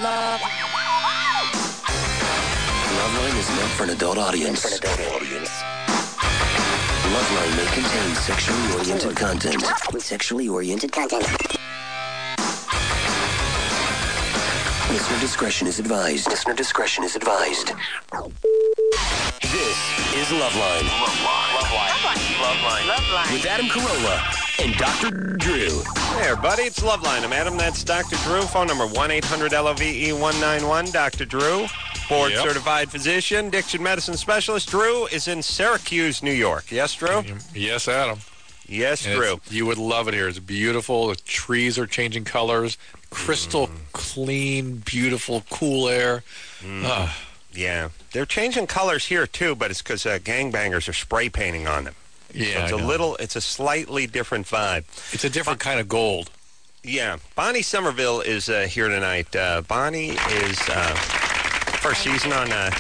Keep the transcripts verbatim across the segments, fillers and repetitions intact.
Love. Loveline is meant for an adult audience. For an adult audience. Loveline may contain sexually oriented content. Sexually oriented content. Listener discretion is advised. Listener discretion is advised. This is Loveline. Loveline. Loveline. Loveline. Loveline. With Adam Carolla and Doctor Drew. Hey, everybody. It's Loveline. I'm Adam. That's Doctor Drew. Phone number one eight hundred L O V E one nine one. Doctor Drew, board-certified yep. physician, addiction medicine specialist. Drew is in Syracuse, New York. Yes, Drew? Yes, Adam. Yes, and Drew. You would love it here. It's beautiful. The trees are changing colors. Crystal mm. clean, beautiful, cool air. Mm. Uh. Yeah. They're changing colors here, too, but it's because uh, gangbangers are spray painting on them. Yeah, so it's a little, it's a slightly different vibe. It's a different kind of gold. Yeah. Bonnie Somerville is uh, here tonight. Uh, Bonnie is uh, first season on uh,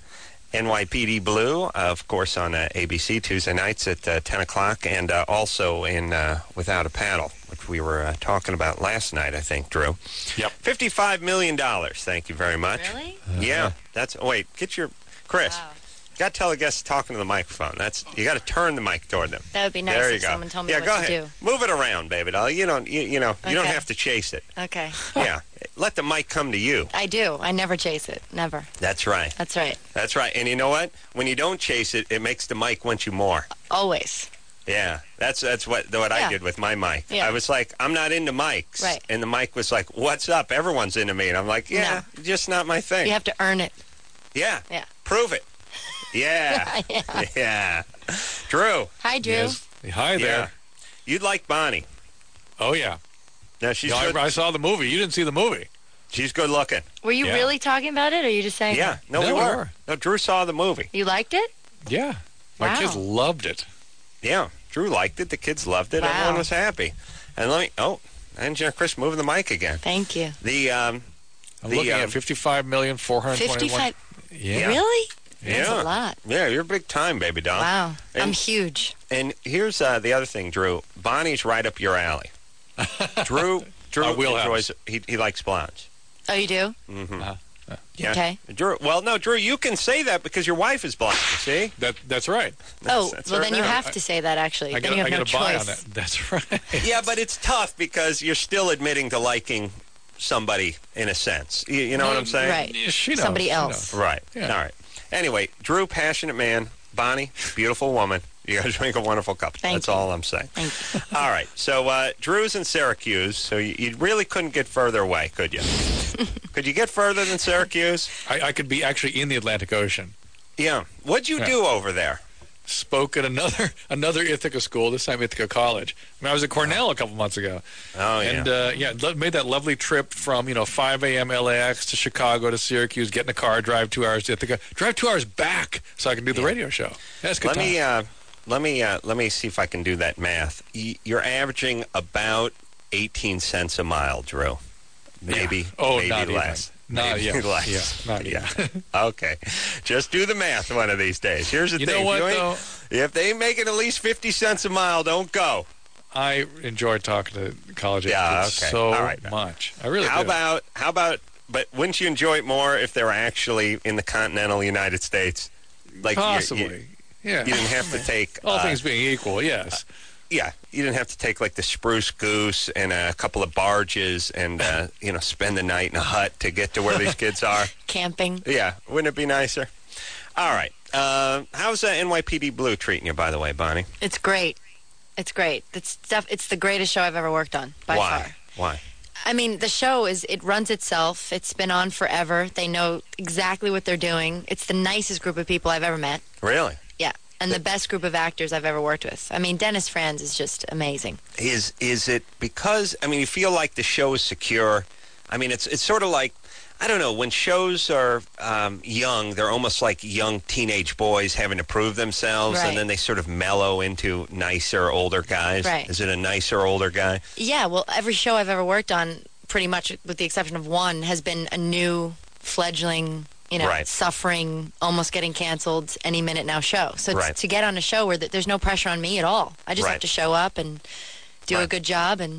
N Y P D Blue, uh, of course, on uh, A B C Tuesday nights at uh, ten o'clock, and uh, also in uh, Without a Paddle, which we were uh, talking about last night, I think, Drew. Yep. fifty-five million dollars. Thank you very much. Really? Uh-huh. Yeah. That's. Oh, wait, get your... Chris. Wow. You got to tell the guests talking to the microphone. That's you got to turn the mic toward them. That would be nice there you if go. someone told me yeah, what go to ahead. do. Move it around, baby doll. You don't you, you know okay. you don't have to chase it. Okay. Yeah, let the mic come to you. I do. I never chase it. Never. That's right. That's right. That's right. And you know what? When you don't chase it, it makes the mic want you more. Always. Yeah, that's that's what what yeah. I did with my mic. Yeah. I was like, I'm not into mics. Right. And the mic was like, what's up? Everyone's into me. And I'm like, yeah, no. just not my thing. You have to earn it. Yeah. Yeah. Prove it. Yeah. yeah. Yeah. Drew. Hi, Drew. Yes. Hi there. Yeah. You'd like Bonnie. Oh, yeah. No, she's yeah, good. I, I saw the movie. You didn't see the movie. She's good looking. Were you yeah. really talking about it, or are you just saying Yeah. that? No, no we we were. were. No, Drew saw the movie. You liked it? Yeah. My Wow. kids loved it. Yeah. Drew liked it. The kids loved it. Wow. Everyone was happy. And let me... Oh, Engineer Chris moving the mic again. Thank you. The... um. I'm the, looking um, at fifty-five million four hundred twenty-one. fifty-five. Yeah. Really? Yeah. That's a lot. Yeah, you're big time, baby doll. Wow. And, I'm huge. And here's uh, the other thing, Drew. Bonnie's right up your alley. Drew... Drew Our wheelhouse. enjoys... He, he likes blondes. Oh, you do? Mm-hmm. Uh-huh. Yeah. Okay. Drew, well, no, Drew, you can say that because your wife is blonde, see? That That's right. That's, oh, that's well, her then you now. have to say that, actually. I then got you have I no got to buy on choice. that. That's right. Yeah, but it's tough because you're still admitting to liking somebody in a sense. You, you know what I'm saying? Right. Yeah, she knows. Somebody She else. knows. Right. Yeah. All right. Anyway, Drew, passionate man. Bonnie, beautiful woman. You guys make a wonderful couple. Thank That's you. all I'm saying. Thank you. All right. So uh, Drew's in Syracuse, so you, you really couldn't get further away, could you? Could you get further than Syracuse? I, I could be actually in the Atlantic Ocean. Yeah. What'd you Yeah. do over there? Spoke at another another Ithaca school, this time Ithaca College. I mean, I was at Cornell a couple months ago. Oh, yeah. And, uh, yeah, lo- made that lovely trip from, you know, five a.m. L A X to Chicago to Syracuse, get in a car, drive two hours to Ithaca, drive two hours back so I can do the Yeah. radio show. That's good Let time. me uh, let me uh, let me see if I can do that math. Y- You're averaging about eighteen cents a mile, Drew. Maybe, Yeah. Oh, maybe not less. even. Not maybe yet. less. Yeah, not yeah. even. Okay. Just do the math one of these days. Here's the You thing. know what, if, you ain't- though? if they ain't making at least fifty cents a mile, don't go. I enjoyed talking to college Yeah, kids okay. so All right. much. I really How do. about how about? But wouldn't you enjoy it more if they were actually in the continental United States? Like you- Possibly. You, yeah. you didn't have to take All uh, things being equal, yes. Yeah, you didn't have to take like the Spruce Goose and a couple of barges and uh, you know spend the night in a hut to get to where these kids are. Camping. Yeah, wouldn't it be nicer? All right. Uh, how's uh, N Y P D Blue treating you, by the way, Bonnie? It's great. It's great. It's stuff. It's the greatest show I've ever worked on, by Why? far. Why? I mean, the show is, it runs itself. It's been on forever. They know exactly what they're doing. It's the nicest group of people I've ever met. Really? Yeah. And the best group of actors I've ever worked with. I mean, Dennis Franz is just amazing. Is is it because I mean you feel like the show is secure? I mean it's it's sort of like I don't know, when shows are um, young, they're almost like young teenage boys having to prove themselves, Right. and then they sort of mellow into nicer older guys. Right. Is it a nicer older guy? Yeah, well, every show I've ever worked on, pretty much with the exception of one, has been a new fledgling, you know, Right. suffering, almost getting canceled any minute now show. So Right. to get on a show where th- there's no pressure on me at all. I just Right. have to show up and do a Right. good job and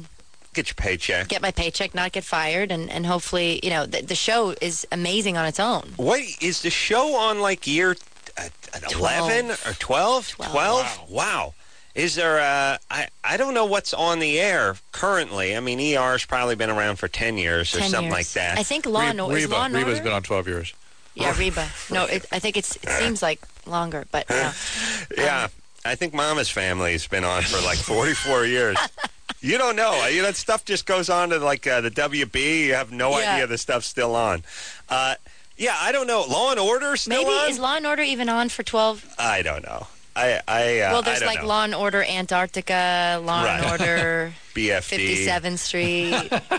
Get your paycheck. get my paycheck, not get fired, and, and hopefully, you know, the, the show is amazing on its own. What is the show on? Like year uh, eleven or twelve? Twelve. Wow. wow. Is there? Uh, I I don't know what's on the air currently. I mean, E R's probably been around for ten years or Ten something years. like that. I think Law and Order. Is Reba, Law and Reba's Order? been on twelve years. Yeah, Reba. No, it, I think it's it seems like longer, but no. yeah, Um, I think Mama's Family's been on for like forty-four years. You don't know. You know, that stuff just goes on to like uh, the W B. You have no Yeah. idea the stuff's still on. Uh, yeah, I don't know. Law and Order still Maybe on? is Law and Order even on for twelve? I don't know. I I uh, Well, there's I don't like know. Law and Order Antarctica, Law Right. and Order B F D, fifty-seventh Street,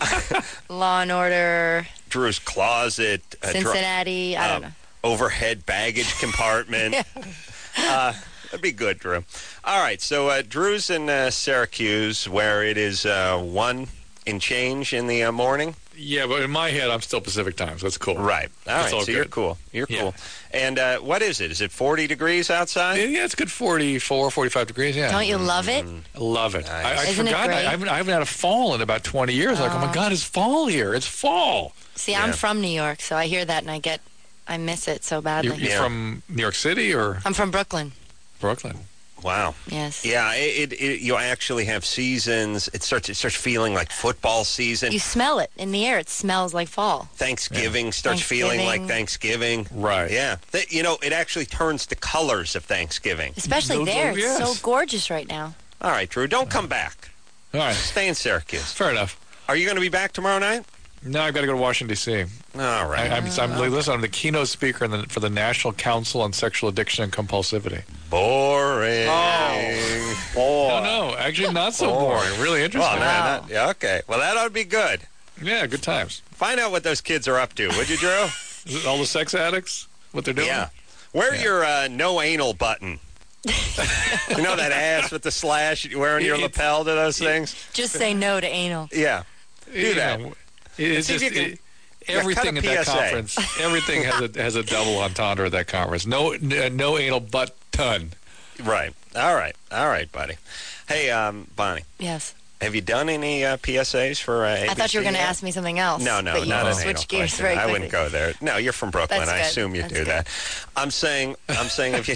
Law and Order Drew's Closet, uh, dr- Cincinnati. I don't um, know. overhead baggage compartment. uh, that'd be good, Drew. All right, so uh, Drew's in uh, Syracuse, where it is uh, one in change in the uh, morning. Yeah, but in my head, I'm still Pacific time, so that's cool. Right. All right, It's all so you're good. cool. You're Yeah. cool. And uh, what is it? Is it forty degrees outside? Yeah, it's good forty-four, forty-five degrees, yeah. Don't you love it? I love it. I, I Isn't it forgot. I, great? I, haven't, I haven't had a fall in about twenty years. Like, oh my God, it's fall here. It's fall. See, Yeah. I'm from New York, so I hear that and I get, I miss it so badly. You, you're Yeah. from New York City or I'm from Brooklyn. Brooklyn? Wow. Yes. Yeah, it, it, it, you actually have seasons. It starts. It starts feeling like football season. You smell it in the air. It smells like fall. Thanksgiving starts feeling like Thanksgiving. Right. Yeah. Th- you know, it actually turns the colors of Thanksgiving. Especially Those there. are- It's yes. so gorgeous right now. All right, Drew, don't come back. All right. Stay in Syracuse. Fair enough. Are you going to be back tomorrow night? Now I've got to go to Washington, D C. All I, right. I'm, I'm, listen, I'm the keynote speaker in the, for the National Council on Sexual Addiction and Compulsivity. Boring. Oh. Boy. No, no, actually not so Oh. boring. Really interesting. Well, man, that, yeah, okay. Well, that ought to be good. Yeah, good times. Find out what those kids are up to, would you, Drew? Is it all the sex addicts? What they're doing? Yeah. Wear Yeah. your uh, no anal button. You know that ass with the slash you wear on your It- lapel to those things? Just say no to anal. Yeah. Do You that. know, it's See if just you can- it- yeah, everything cut a at that P S A. conference. Everything has a has a double entendre at that conference. No, n- no anal butt ton. Right. All right. All right, buddy. Hey, um, Bonnie, Yes. have you done any uh, P S As for uh, A B C I thought you were going to yet? ask me something else. No, no, but you not an switched anal gears question. very I quickly. wouldn't go there. No, you're from Brooklyn. That's I good. assume you That's do good. that. I'm saying, I'm saying, if you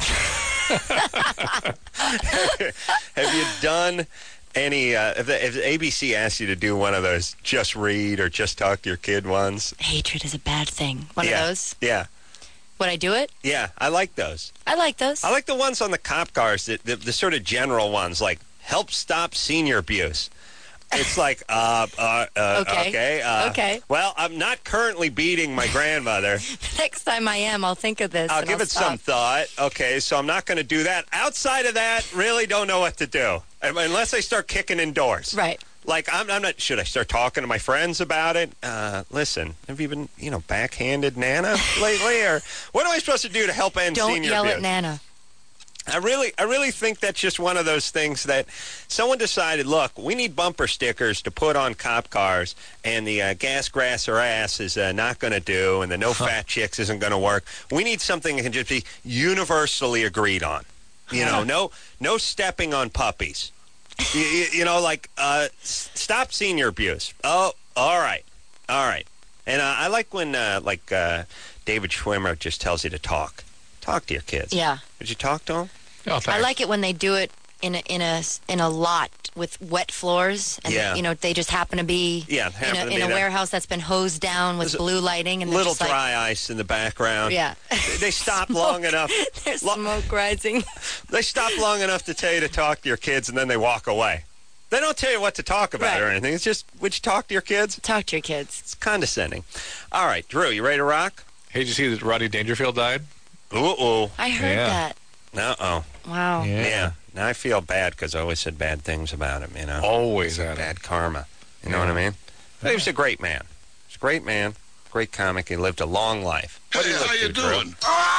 have you done any? Uh, if, the, if A B C asked you to do one of those, just read or just talk to your kid ones. Hatred is a bad thing. One yeah. of those. Yeah, Would I do it? yeah. I like those. I like those. I like the ones on the cop cars, the, the, the sort of general ones, like help stop senior abuse. It's like, uh, uh, uh Okay. okay, uh, Okay. Well, I'm not currently beating my grandmother. Next time I am, I'll think of this. I'll and give I'll it some stop. thought. Okay, so I'm not going to do that. Outside of that, really don't know what to do Um, unless I start kicking indoors. Right. Like I'm, I'm not. Should I start talking to my friends about it? Uh, listen, have you been, you know, backhanded Nana lately, or what am I supposed to do to help end Don't senior yell abuse? at Nana. I really, I really think that's just one of those things that someone decided, look, we need bumper stickers to put on cop cars, and the uh, gas, grass, or ass is uh, not going to do, and the no fat chicks isn't going to work. We need something that can just be universally agreed on. You know, no, no stepping on puppies. you, you, you know, like, uh, s- stop senior abuse. Oh, all right, all right. And uh, I like when, uh, like, uh, David Schwimmer just tells you to talk. Talk to your kids. Yeah. Did you talk to them? Oh, thanks. I like it when they do it in a in a in a lot with wet floors, and Yeah. you know they just happen to be Yeah, in happen a, to be in a there. warehouse that's been hosed down with There's a blue lighting, and they're Little just like, dry ice in the background. yeah, They- They stop long enough. there's Lo- smoke rising. They stop long enough to tell you to talk to your kids, and then they walk away. They don't tell you what to talk about Right. or anything. It's just, would you talk to your kids? Talk to your kids. It's condescending. All right, Drew, you ready to rock? Hey, did you see that Rodney Dangerfield died? Ooh, I heard Yeah. that. uh-oh. Wow. Yeah. Now I feel bad because I always said bad things about him, you know. Always had it. Bad karma. You know Yeah. what I mean? But he was a great man. He was a great man, great comic. He lived a long life. What Hey, do you how live you to, Drew? doing?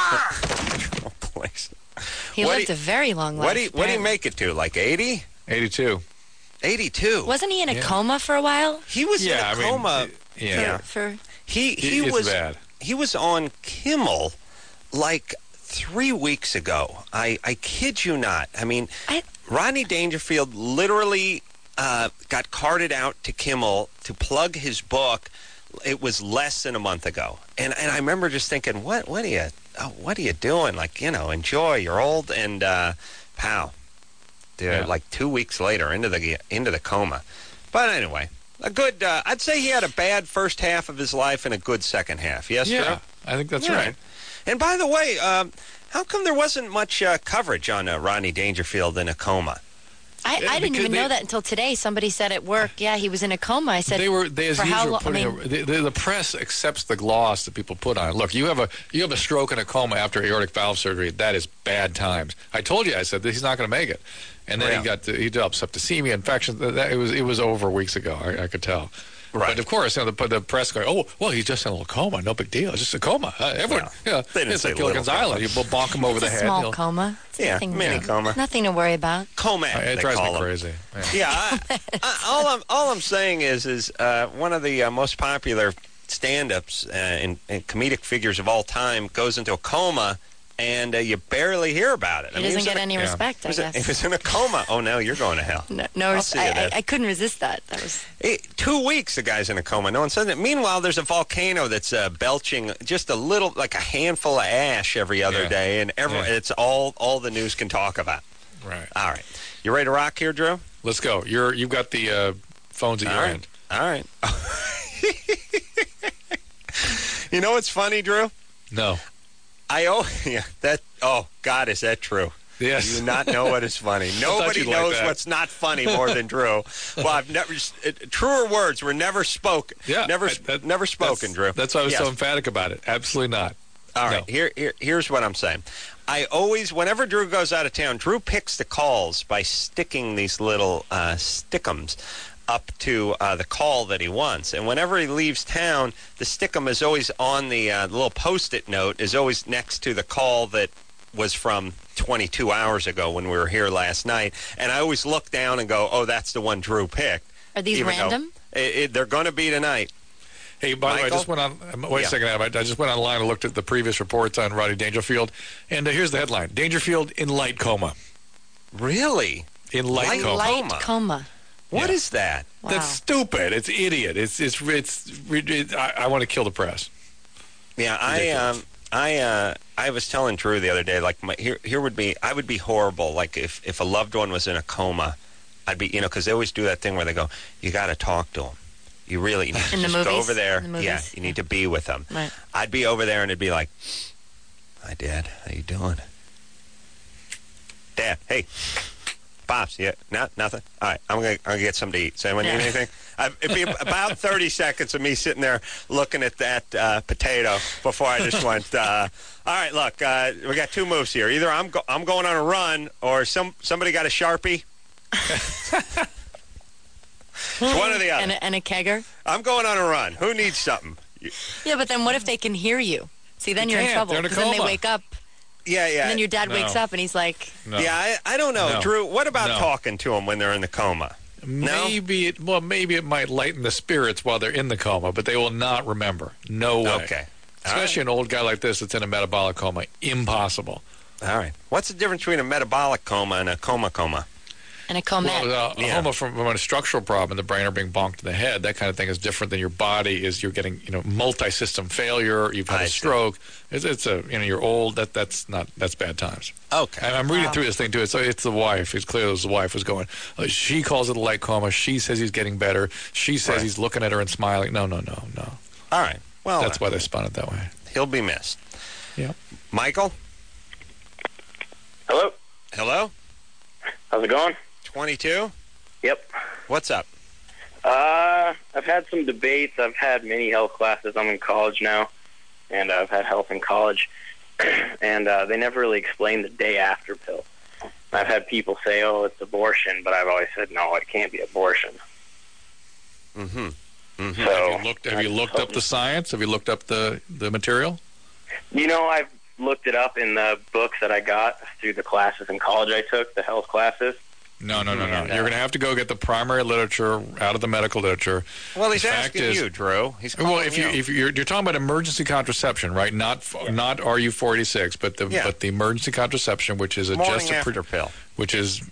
Oh, please. He What lived do a very long life. What do you, what do you apparently. make it to, like eighty? eighty-two. eighty-two. Wasn't he in a Yeah. coma for a while? He was Yeah, in a I mean, coma. yeah. Yeah. For He he It's was bad. he was on Kimmel like three weeks ago. I, I kid you not. I mean, I- Rodney Dangerfield literally uh, got carted out to Kimmel to plug his book. It was less than a month ago, and and I remember just thinking, what what are you oh, what are you doing? Like, you know, enjoy. You're old, and uh, pow, dude, Yeah. like two weeks later into the into the coma. But anyway, a good. Uh, I'd say he had a bad first half of his life and a good second half. Yes, Yeah, Drew? I think that's Yeah. right. And by the way, um, how come there wasn't much uh, coverage on uh, Rodney Dangerfield in a coma? I, Yeah, I didn't because even they- know that until today. Somebody said at work, yeah, he was in a coma. I said, They were they as for how usual long? I putting mean, a, the, the, the press accepts the gloss that people put on it. Look, you have a you have a stroke and a coma after aortic valve surgery. That is bad times. I told you, I said that he's not going to make it, and then Yeah. he got to, he developed septicemia, infections. That, that- it was it was over weeks ago. I, I could tell. Right. But of course, you know, the, the press going, oh, well, he's just in a little coma. No big deal. It's just a coma. Uh, everyone, Well, yeah, they didn't it's say like Gilligan's little Island. You bonk him over it's the a head. small he'll- coma. It's Yeah, nothing, mini coma. Nothing to worry about. Coma. It they drives call me him. crazy. Yeah. Yeah, I, I, all I'm all I'm saying is is uh, one of the uh, most popular stand-ups uh, and, and comedic figures of all time goes into a coma, and uh, you barely hear about it. He I mean, doesn't was get in a- any yeah. respect, he I was in- guess. He was in a coma. Oh no, you're going to hell. No, no I'll res- see you I, then. I, I couldn't resist that. That was Hey, two weeks the guy's in a coma. No one says it. Meanwhile, there's a volcano that's uh, belching just a little, like a handful of ash every other Yeah. day, and every, Yeah. it's all all the news can talk about. Right. All right, you ready to rock here, Drew? Let's go. You're you've got the uh, phones at All your right. end. All right. You know what's funny, Drew? No. I oh yeah that oh God, is that true? Yes. You do not know what is funny. Nobody you'd like knows that. what's not funny more than Drew. Well, I've never it, truer words were never spoken. Yeah, never I- that- never spoken, that's, Drew. That's why I was Yes. so emphatic about it. Absolutely not. All right, No. here, here here's what I'm saying. I always, whenever Drew goes out of town, Drew picks the calls by sticking these little uh, stickums up to uh, the call that he wants. And whenever he leaves town, the stickum is always on the, uh, the little Post-it note is always next to the call that was from twenty-two hours ago when we were here last night. And I always look down and go, oh, that's the one Drew picked. Are these Even though random? It, it, they're going to be tonight. Hey, by the way, I Michael? just went on. um, Wait Yeah. a second, Adam. I I just went online and looked at the previous reports on Rodney Dangerfield, and uh, here's the headline: Dangerfield in light coma. Really? In light, Light coma. Light coma. coma. What Yeah. is that? Wow. That's stupid. It's idiot. It's it's it's. it's I, I want to kill the press. Yeah, I Ridiculous. um, I uh, I was telling Drew the other day, like my, here here would be I would be horrible. Like if if a loved one was in a coma, I'd be you know because they always do that thing where they go, you got to talk to them. You really you need to In the just go movies? over there. In the movies? Yeah, you need to be with them. Right. I'd be over there and it'd be like, hi Dad, how you doing? Dad, hey. Pops, yeah, no, nothing. All right, I'm gonna, I'm gonna get something to eat. Does anyone Yeah. need anything? I, it'd be about thirty seconds of me sitting there looking at that uh, potato before I just went. Uh, all right, look, uh, we got two moves here. Either I'm go- I'm going on a run, or some somebody got a Sharpie. It's one or the other. And a, and a kegger? I'm going on a run. Who needs something? Yeah, but then what if they can hear you? See, then You you're in can't. trouble. They're in a 'cause then they coma. wake up, Yeah, yeah. and then your dad No. wakes up, and he's like, No. Yeah, I, I don't know, No. Drew. What about No. talking to them when they're in the coma? No? Maybe it. Well, maybe it might lighten the spirits while they're in the coma, but they will not remember. No way. Okay. All Especially an old guy like this that's in a metabolic coma. Impossible. All right. What's the difference between a metabolic coma and a coma coma? and a comette. Well, uh, a Yeah. coma from, from a structural problem in the brain or being bonked in the head, that kind of thing is different than your body. Is you're getting you know multi-system failure. You've had I a see. stroke. It's, it's a you know you're old. That that's not that's bad times. Okay. And I'm reading Wow. through this thing too. It's it's the wife. It's clear it was the wife was going. Uh, she calls it a light coma. She says he's getting better. She says Right. he's looking at her and smiling. No, no, no, no. All right. Well, That's why they spun it that way. he'll be missed. Yeah. Michael? Hello. Hello? How's it going? twenty-two? Yep. What's up? Uh, I've had some debates. I've had many health classes. I'm in college now, and I've had health in college, and uh, they never really explained the day after pill. I've had people say, "Oh, it's abortion," but I've always said, "No, it can't be abortion." Mm-hmm. Mm-hmm. So, Have you looked? Have you looked up the science? Have you looked up the the material? You know, I've looked it up in the books that I got through the classes in college I took, the health classes. No, no, no, no. And, uh, You're going to have to go get the primary literature out of the medical literature. Well, he's The fact asking is- you, Drew. He's Well, calling if you if you're, you're talking about emergency contraception, right? Not f not R U four eighty-six, but the Yeah. but the emergency contraception, which is a Morning just a pre- after pill. which is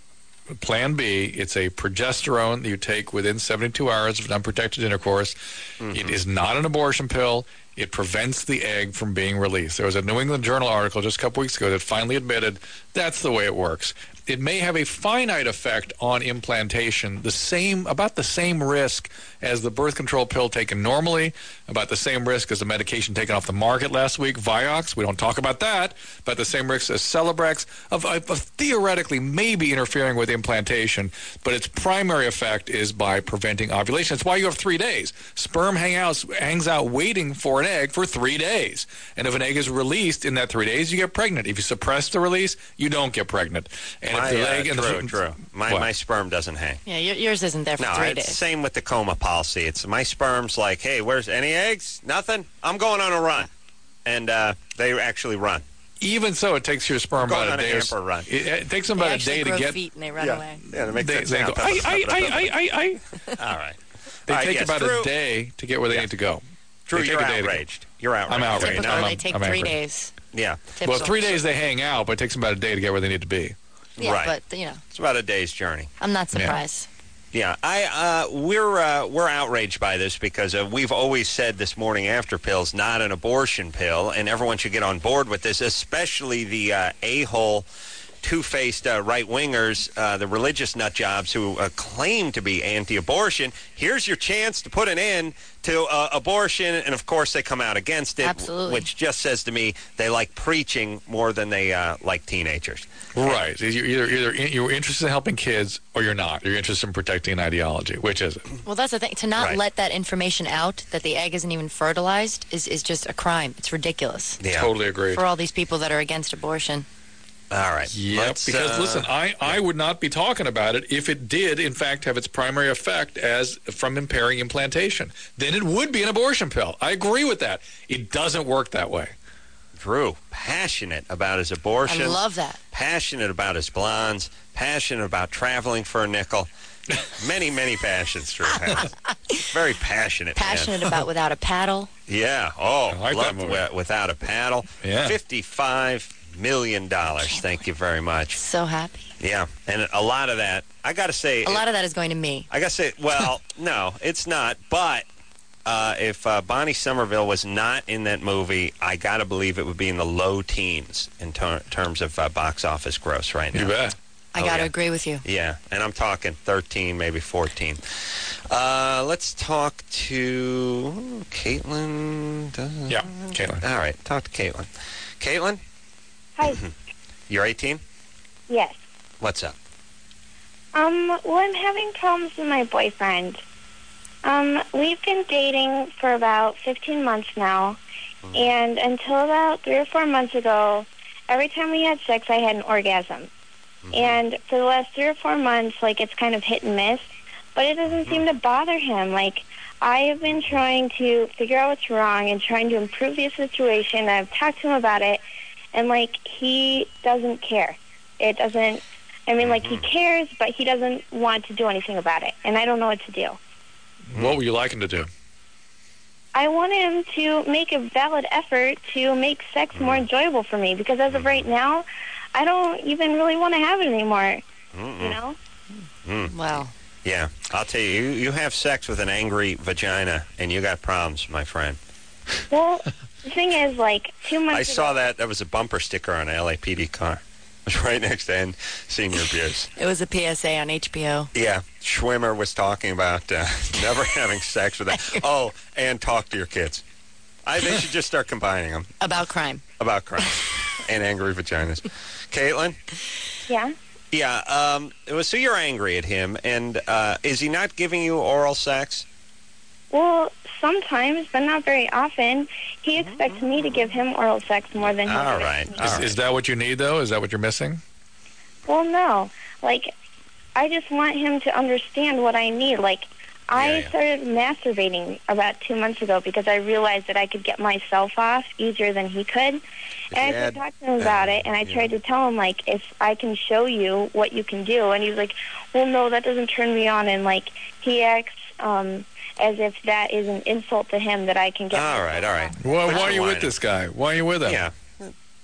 Plan B. It's a progesterone that you take within seventy-two hours of unprotected intercourse. Mm-hmm. It is not an abortion pill. It prevents the egg from being released. There was a New England Journal article just a couple weeks ago that finally admitted that's the way it works. It may have a finite effect on implantation, the same, about the same risk as the birth control pill taken normally, about the same risk as the medication taken off the market last week, Vioxx. We don't talk about that, but the same risk as Celebrex of, of, of theoretically maybe interfering with implantation, but its primary effect is by preventing ovulation. That's why you have three days. Sperm hang out, hangs out waiting for an egg for three days. And if an egg is released in that three days, you get pregnant. If you suppress the release, you don't get pregnant. And my, if the uh, egg and true, the, true. My, my sperm doesn't hang. Yeah, your, yours isn't there for no, three it's days. Same with the coma policy. It's my sperm's like, hey, where's any eggs? Nothing? I'm going on a run. And uh, they actually run. Even so, it takes your sperm going about on a day. A hamper run. It, it takes them They about a actually day to grow get. feet and they run yeah. away. Yeah, to make They, that they sound. go, I, I, I, I, I, I. All right. They All right, take yes, about Drew, a day to get where they Yeah. need to go. Drew, They take you're a day to go. outraged. You're outraged. I'm outraged. Typically, I'm- they take I'm three angry. days. Yeah. Typical. Well, three days they hang out, but it takes them about a day to get where they need to be. Yeah, Right. but, you know, It's about a day's journey. I'm not surprised. Yeah, I uh, we're uh, we're outraged by this because uh, we've always said this morning after pill's not an abortion pill, and everyone should get on board with this, especially the uh, a-hole, two-faced uh, right-wingers, uh, the religious nut jobs who uh, claim to be anti-abortion. Here's your chance to put an end to uh, abortion, and of course they come out against it, Absolutely. which just says to me they like preaching more than they uh, like teenagers. Right. You're either, either you're interested in helping kids or you're not. You're interested in protecting an ideology. Which is it? Well, that's the thing. To not Right. let that information out, that the egg isn't even fertilized, is, is just a crime. It's ridiculous Yeah. Totally agreed. for all these people that are against abortion. All right. Yep, Let's, because uh, listen, I, I would not be talking about it if it did, in fact, have its primary effect as from impairing implantation. Then it would be an abortion pill. I agree with that. It doesn't work that way. Drew, passionate about his abortion. I love that. Passionate about his blondes. Passionate about traveling for a nickel. Many, many passions Drew has. Very passionate. man. Passionate about Without a Paddle. Yeah. Oh, I like that loved movie. Wi- Without a Paddle. Yeah. fifty-five million dollars. Thank you very much. So happy. Yeah. And a lot of that, I got to say. A lot of that is going to me. I got to say, well, no, it's not. But uh, if uh, Bonnie Somerville was not in that movie, I got to believe it would be in the low teens in ter- terms of uh, box office gross right now. You bet. I Oh, got to yeah. agree with you. Yeah, and I'm talking thirteen, maybe fourteen. Uh, let's talk to Caitlin. Does- Yeah, Caitlin. All right, talk to Caitlin. Caitlin, Hi. you're eighteen? Yes. What's up? Um, well, I'm having problems with my boyfriend. Um, we've been dating for about fifteen months now, and until about three or four months ago, every time we had sex, I had an orgasm. And for the last three or four months, like, it's kind of hit and miss, but it doesn't seem to bother him. Like, I have been trying to figure out what's wrong and trying to improve the situation. I've talked to him about it, and, like, he doesn't care. It doesn't, I mean, like, he cares, but he doesn't want to do anything about it, and I don't know what to do. What would you like him to do? I want him to make a valid effort to make sex more enjoyable for me, because as of right now, I don't even really want to have it anymore, Mm-mm. you know? Mm. Well, Yeah, I'll tell you, you, you have sex with an angry vagina, and you got problems, my friend. Well, the thing is, like, two months I ago... saw that. That was a bumper sticker on an L A P D car. It was right next to End Senior Abuse. it was a P S A on H B O. Yeah, Schwimmer was talking about uh, never having sex with that. Oh, and talk to your kids. I They should just start combining them About crime. about crime and angry vaginas. Caitlin? Yeah? Yeah, um, it was, so you're angry at him, and uh, is he not giving you oral sex? Well, sometimes, but not very often. He expects me to give him oral sex more than he All gives right. me. All Is, right. is that what you need, though? Is that what you're missing? Well, no. Like, I just want him to understand what I need. Like, I Yeah, yeah. started masturbating about two months ago because I realized that I could get myself off easier than he could. And I you tried had- to talk to him about uh, it, and I yeah. tried to tell him, like, if I can show you what you can do. And he was like, well, no, that doesn't turn me on. And, like, he acts um, as if that is an insult to him that I can get All myself right, all right. off. Why, But why are you're you with whining. this guy? Why are you with him? Yeah.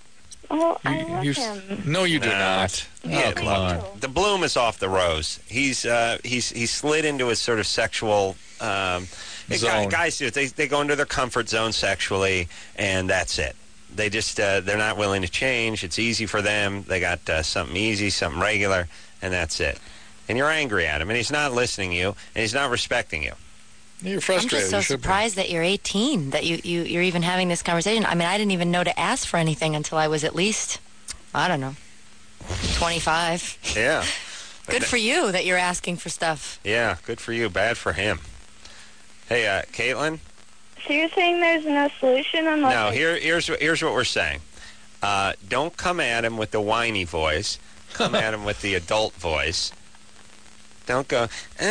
Oh, I You- love you- him. No, you do No. not. Yeah, Oh, come on. The bloom is off the rose. He's uh, he's he's slid into a sort of sexual um, guy- Zone. guys do. They they go into their comfort zone sexually, and that's it. They just uh, they're not willing to change. It's easy for them. They got uh, something easy, something regular, and that's it. And you're angry at him, and he's not listening to you, and he's not respecting you. You're I'm frustrated. just so You should be. surprised that you're eighteen, that you, you, you're even having this conversation. I mean, I didn't even know to ask for anything until I was at least, I don't know, twenty-five. Yeah, Good for you that you're asking for stuff. yeah. Good for you. Bad for him. Hey, uh, Caitlin. So you're saying there's no solution unless No, I- here, here's here's what we're saying. Uh, don't come at him with the whiny voice. Come at him with the adult voice. Don't go.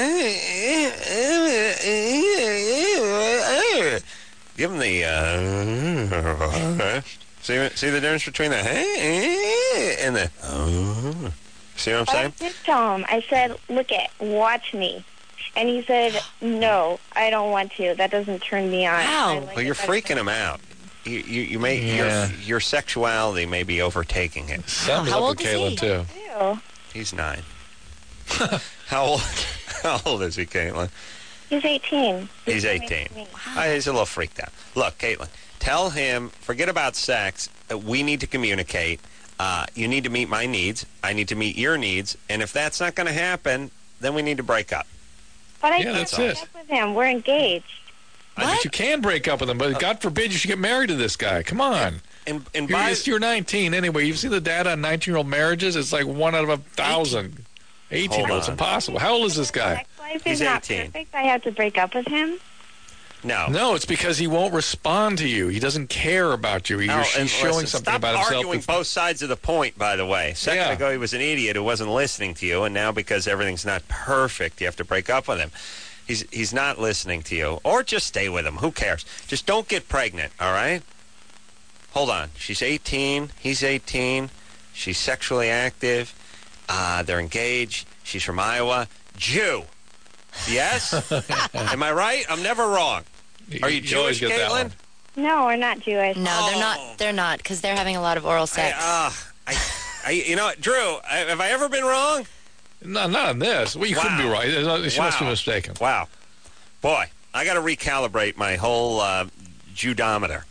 Give him the. Uh, see, see the difference between the and the. See what I'm I saying? did tell him. I said, look it, watch me. And he said, no, I don't want to. That doesn't turn me on. Wow. I like Well, it you're better freaking than him out. You, you, you may Yeah. your, your sexuality may be overtaking it. Something's How Oh, up old with is Caitlin, he? too. you. He's nine. How old? How old is he, Caitlin? He's eighteen. He's eighteen. Uh, he's a little freaked out. Look, Caitlin, tell him, forget about sex. Uh, we need to communicate. Uh, you need to meet my needs. I need to meet your needs. And if that's not going to happen, then we need to break up. But I Yeah, can't that's break it. up with him. We're engaged. I bet you can break up with him, but God forbid you should get married to this guy. Come on. And and You're, by it's- you're nineteen anyway. You've seen the data on nineteen-year-old marriages. It's like one out of a thousand. eighteen. Hold It's on. impossible. How old is this guy? Sex life He's is not eighteen. perfect. I have to break up with him. no. No, it's because he won't respond to you. He doesn't care about you. He, No, he's and showing listen, something stop about himself. arguing that's- both sides of the point, by the way. A second Yeah. ago, he was an idiot who wasn't listening to you, and now because everything's not perfect, you have to break up with him. He's he's not listening to you. Or just stay with him. Who cares? Just don't get pregnant, all right? Hold on. She's eighteen. He's eighteen. She's sexually active. Uh, they're engaged. She's from Iowa. Jew. Yes? Am I right? I'm never wrong. Are you always Jewish, get that Caitlin? one. No, we're not Jewish. No, Oh. they're not. They're not, because they're having a lot of oral I, sex. uh, I, I, you know, what, Drew, I, have I ever been wrong? No, not on this. Well, you couldn't be Wow. right. She must be Wow. mistaken. Wow. Boy, I got to recalibrate my whole uh, Judometer.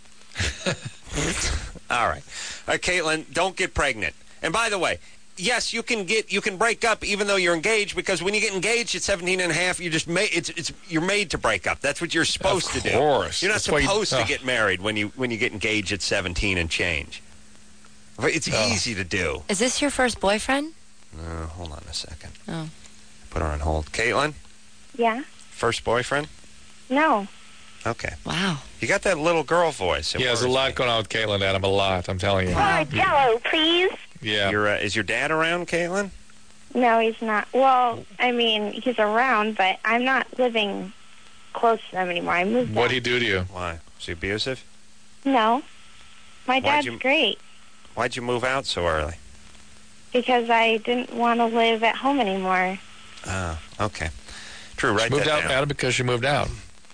All right. All right, Caitlin, don't get pregnant. And by the way, yes, you can get you can break up even though you're engaged, because when you get engaged at seventeen and a half, you just made it's it's you're made to break up. That's what you're supposed Of to do. course. You're not That's why you- supposed to Ugh. get married when you when you get engaged at seventeen and change. But it's Ugh. easy to do. Is this your first boyfriend? Uh, hold on a second. Oh. Put her on hold. Caitlin, Yeah? first boyfriend? No. Okay. Wow. You got that little girl voice. It Yeah, there's a worries lot me. going on with Caitlin, Adam. A lot, I'm telling you. More Jello, please. Yeah. Your, uh, is your dad around, Caitlin? No, he's not. Well, I mean, he's around, but I'm not living close to them anymore. I moved What'd out. he do to you? Why? Is he abusive? No. My Why'd dad's you- great Why'd you move out so early? because I didn't want to live at home anymore. Oh, okay. True, write She moved that out, down. Adam, because she moved out.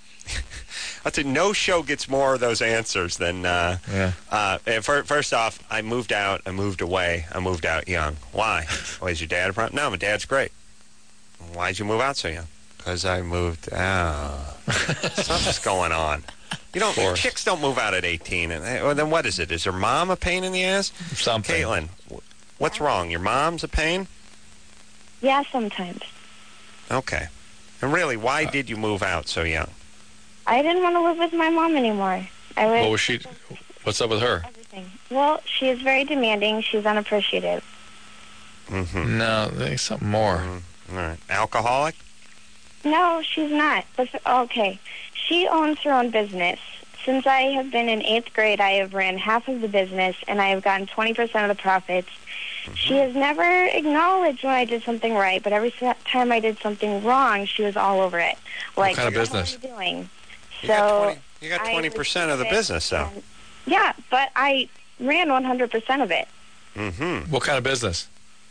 I'll tell you, no show gets more of those answers than... Uh, Yeah. uh, eh, fir- first off, I moved out. I moved away. I moved out young. Why? Why, is your dad a problem? No, my dad's great. Why'd you move out so young? Because I moved out. Something's going on. You don't... course. Chicks don't move out at eighteen. And, eh, well, then what is it? Is her mom a pain in the ass? Something. Caitlin, wh- what's wrong? Your mom's a pain? Yeah, sometimes. Okay. And really, why did you move out so young? I didn't want to live with my mom anymore. I was What was she? What's up with her? everything. Well, she is very demanding. She's unappreciative. Mm-hmm. No, there's something more. All right. Alcoholic? No, she's not. But okay, she owns her own business. Since I have been in eighth grade, I have ran half of the business, and I have gotten twenty percent of the profits. She has never acknowledged when I did something right, but every sa- time I did something wrong, she was all over it. Like, kind of "What business?" are you doing? You So got twenty. You got I twenty percent of the was sick, business, though. and- Yeah, but I ran one hundred percent of it. Mm-hmm. What kind of business?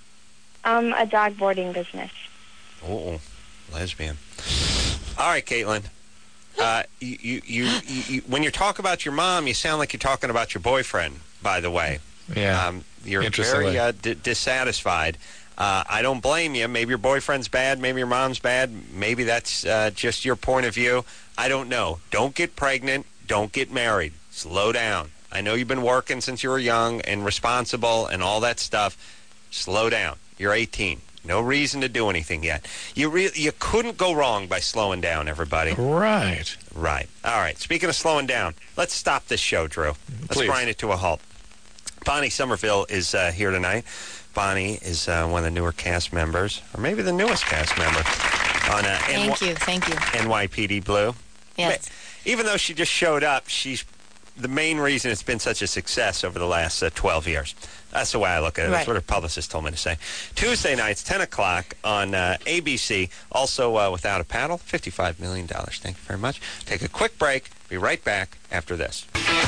Um, a dog boarding business. Oh, lesbian. All right, Caitlin. Uh, you, you, you, you, you, when you talk about your mom, you sound like you're talking about your boyfriend. By the way, Yeah. Um, you're Interestingly. very uh, d- dissatisfied. Uh, I don't blame you. Maybe your boyfriend's bad. Maybe your mom's bad. Maybe that's uh, just your point of view. I don't know. Don't get pregnant. Don't get married. Slow down. I know you've been working since you were young and responsible and all that stuff. Slow down. You're eighteen. No reason to do anything yet. You re- you couldn't go wrong by slowing down, everybody. Right. Right. All right. Speaking of slowing down, let's stop this show, Drew. Let's Please. grind it to a halt. Bonnie Somerville is uh, here tonight. Bonnie is uh, one of the newer cast members, or maybe the newest cast member on uh, Thank N- you, thank you. N Y P D Blue. Yes. Even though she just showed up, she's the main reason it's been such a success over the last uh, twelve years. That's the way I look at it. That's Right. what her publicist told me to say. Tuesday nights, ten o'clock on uh, A B C. Also, uh, Without a Paddle, fifty-five million dollars. Thank you very much. Take a quick break. Be right back after this.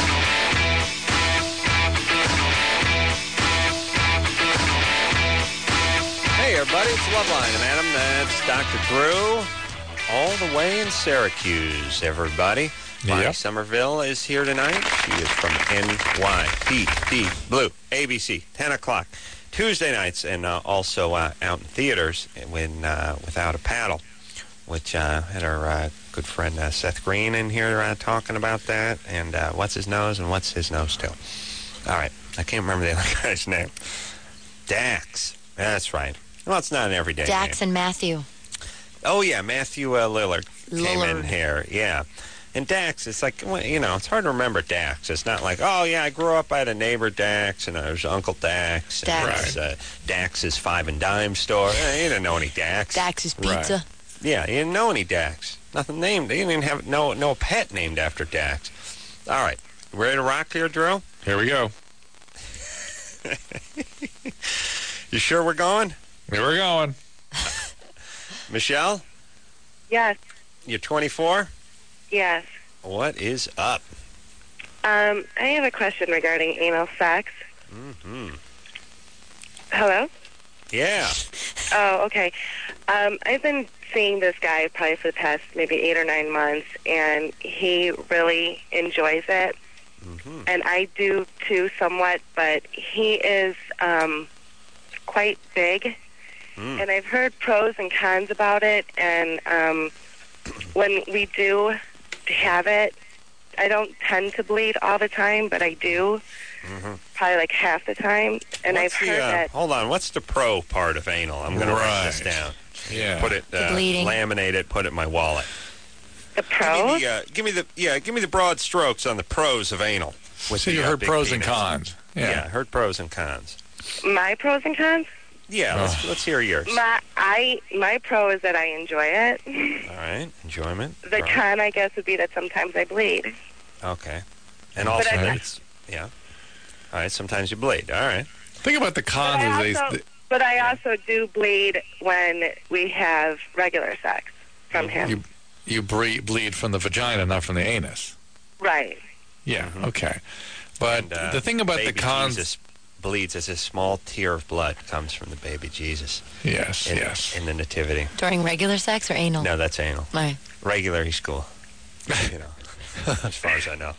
Hey, everybody. It's Loveline. I'm Adam. That's Doctor Drew. All the way in Syracuse, everybody. Bonnie Yep. Somerville is here tonight. She is from N Y P D Blue, A B C, ten o'clock. Tuesday nights, and uh, also uh, out in theaters when uh, Without a Paddle, which uh, had our uh, good friend uh, Seth Green in here uh, talking about that, and uh, What's His Nose and What's His Nose To. All right, I can't remember the other guy's name. Dax. That's right. Well, it's not an everyday Dax name. and Matthew. Oh, yeah, Matthew uh, Lillard, came in Lillard. here, yeah. And Dax, it's like, well, you know, it's hard to remember Dax. It's not like, oh, yeah, I grew up, I had a neighbor Dax, and there's Uncle Dax. And Dax. there's, uh, Dax's Five and Dime store. Eh, you didn't know any Dax. Dax's Right. Pizza. Yeah, you didn't know any Dax. Nothing named. You didn't even have no, no pet named after Dax. All right, ready to rock here, Drew? Here we go. You sure we're going? Here we're going. Michelle, Yes, you're twenty-four? yes. What is up? Um, I have a question regarding anal sex. Mm-hmm. Hello? Yeah. Oh, okay. Um, I've been seeing this guy probably for the past maybe eight or nine months, and he really enjoys it. Mm-hmm. And I do too somewhat, but he is um, quite big. Mm. And I've heard pros and cons about it, and um, when we do have it, I don't tend to bleed all the time, but I do, Mm-hmm. probably like half the time. And What's I've the, heard uh, that Hold on. What's the pro part of anal? I'm going to write this Right. down. Yeah. Put it, uh, bleeding. laminate it, put it in my wallet. the Give me pros. the, uh, give me the, yeah, give me the broad strokes on the pros of anal. With So the, you uh, heard big pros and penis. cons. Yeah. Yeah. heard pros and cons. My pros and cons. Yeah, let's Oh. let's hear yours. My I my pro is that I enjoy it. All right, enjoyment. The Pro. con, I guess, would be that sometimes I bleed. Okay, and also I- it's yeah. All right, sometimes you bleed. All right. Think about the But cons. I is also, they, but I also do bleed when we have regular sex from him. you you bre- bleed from the vagina, not from the anus. Right. Yeah. Okay. But And, uh, the thing about the baby cons. Jesus bleeds as a small tear of blood comes from the baby Jesus Yes. in, yes. in the nativity. During regular sex or anal? No, that's anal. All right. Regular, he's cool. You know, as far as I know.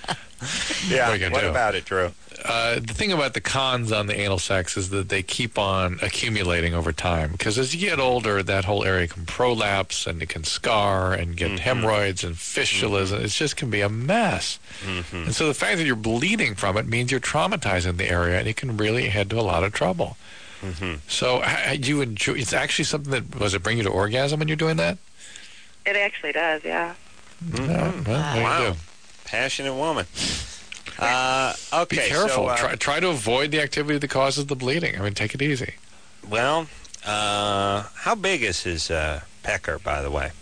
Yeah. What are you gonna What do? about it, Drew? Uh, the thing about the cons on the anal sex is that they keep on accumulating over time. Because as you get older, that whole area can prolapse and it can scar and get Mhm. hemorrhoids and fistulas. And it just can be a mess. Mm-hmm. And so the fact that you're bleeding from it means you're traumatizing the area and it can really head to a lot of trouble. Mm-hmm. So h- you enjoy, it's actually something that, was it bring you to orgasm when you're doing that? It actually does. Yeah. Mm-hmm. Yeah, well, there Wow. you go. Passionate woman. Uh, okay. Be careful. So, uh, try, try to avoid the activity that causes the bleeding. I mean, take it easy. Well, uh, how big is his uh, pecker, by the way?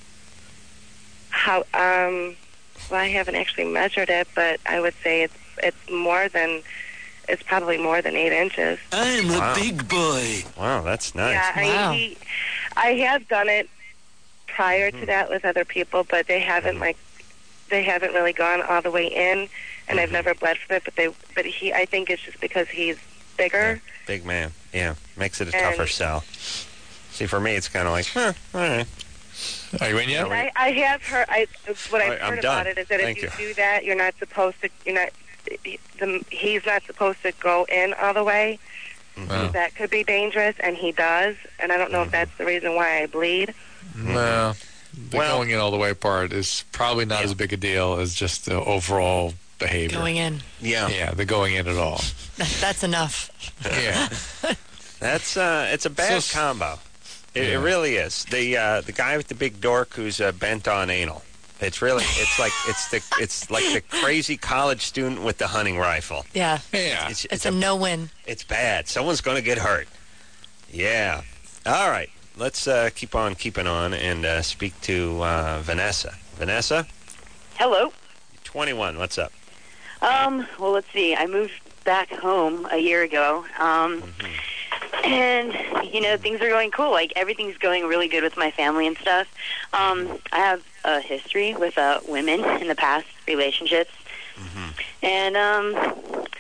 How? Um. Well, I haven't actually measured it, but I would say it's it's more than. It's probably more than eight inches. I'm the Wow. big boy. Wow, that's nice. Yeah, Wow. I, he, I have done it prior Mm-hmm. to that with other people, but they haven't like they haven't really gone all the way in, and I've Mhm. never bled from it. But they, but he, I think it's just because he's bigger. Big man. Yeah, makes it a And- tougher sell. See, for me, it's kind of like, huh, all right. Are you in yet? And I, I have heard. I what All I've right, I'm heard done. about it is that Thank if you, you. do that, you're not supposed to. You're not. the, he's not supposed to go in all the way. Well, That could be dangerous, and he does. And I don't know if that's the reason why I bleed. well, the Well- going in all the way part is probably not Yeah. as big a deal as just the overall behavior. Going in. Yeah. Yeah, the going in at all. That's enough. Yeah. That's uh, it's a bad So- combo. It, Yeah. it really is. The uh, the guy with the big dork who's uh, bent on anal. It's really it's like it's the it's like the crazy college student with the hunting rifle. Yeah. Yeah. It's, It's a no-win. It's bad. Someone's going to get hurt. Yeah. All right. Let's uh, keep on keeping on and uh, speak to uh, Vanessa. Vanessa, Hello. twenty-one. What's up? Um, well, let's see. I moved back home a year ago. Um, and, you know, things are going cool. Like, everything's going really good with my family and stuff. Um, I have a history with uh, women in the past relationships. And um,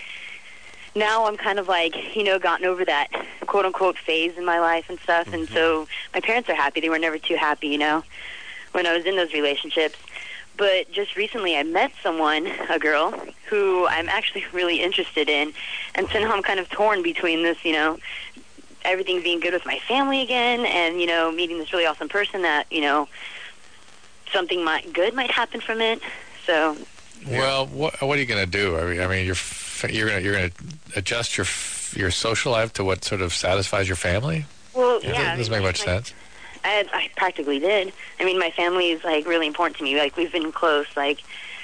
now I'm kind of like, you know, gotten over that quote-unquote phase in my life and stuff. And so my parents are happy. They were never too happy, you know, when I was in those relationships. But just recently I met someone, a girl, who I'm actually really interested in. And so now I'm kind of torn between this, you know, everything being good with my family again and, you know, meeting this really awesome person that, you know, something might good might happen from it. So, Well, what what are you going to do? I mean, I mean, you're f- you're going to you're going to adjust your f- your social life to what sort of satisfies your family. well, Yeah, yeah. that I doesn't mean, make much like, sense. I, I practically did. I mean, my family is, like, really important to me. Like, we've been close, like,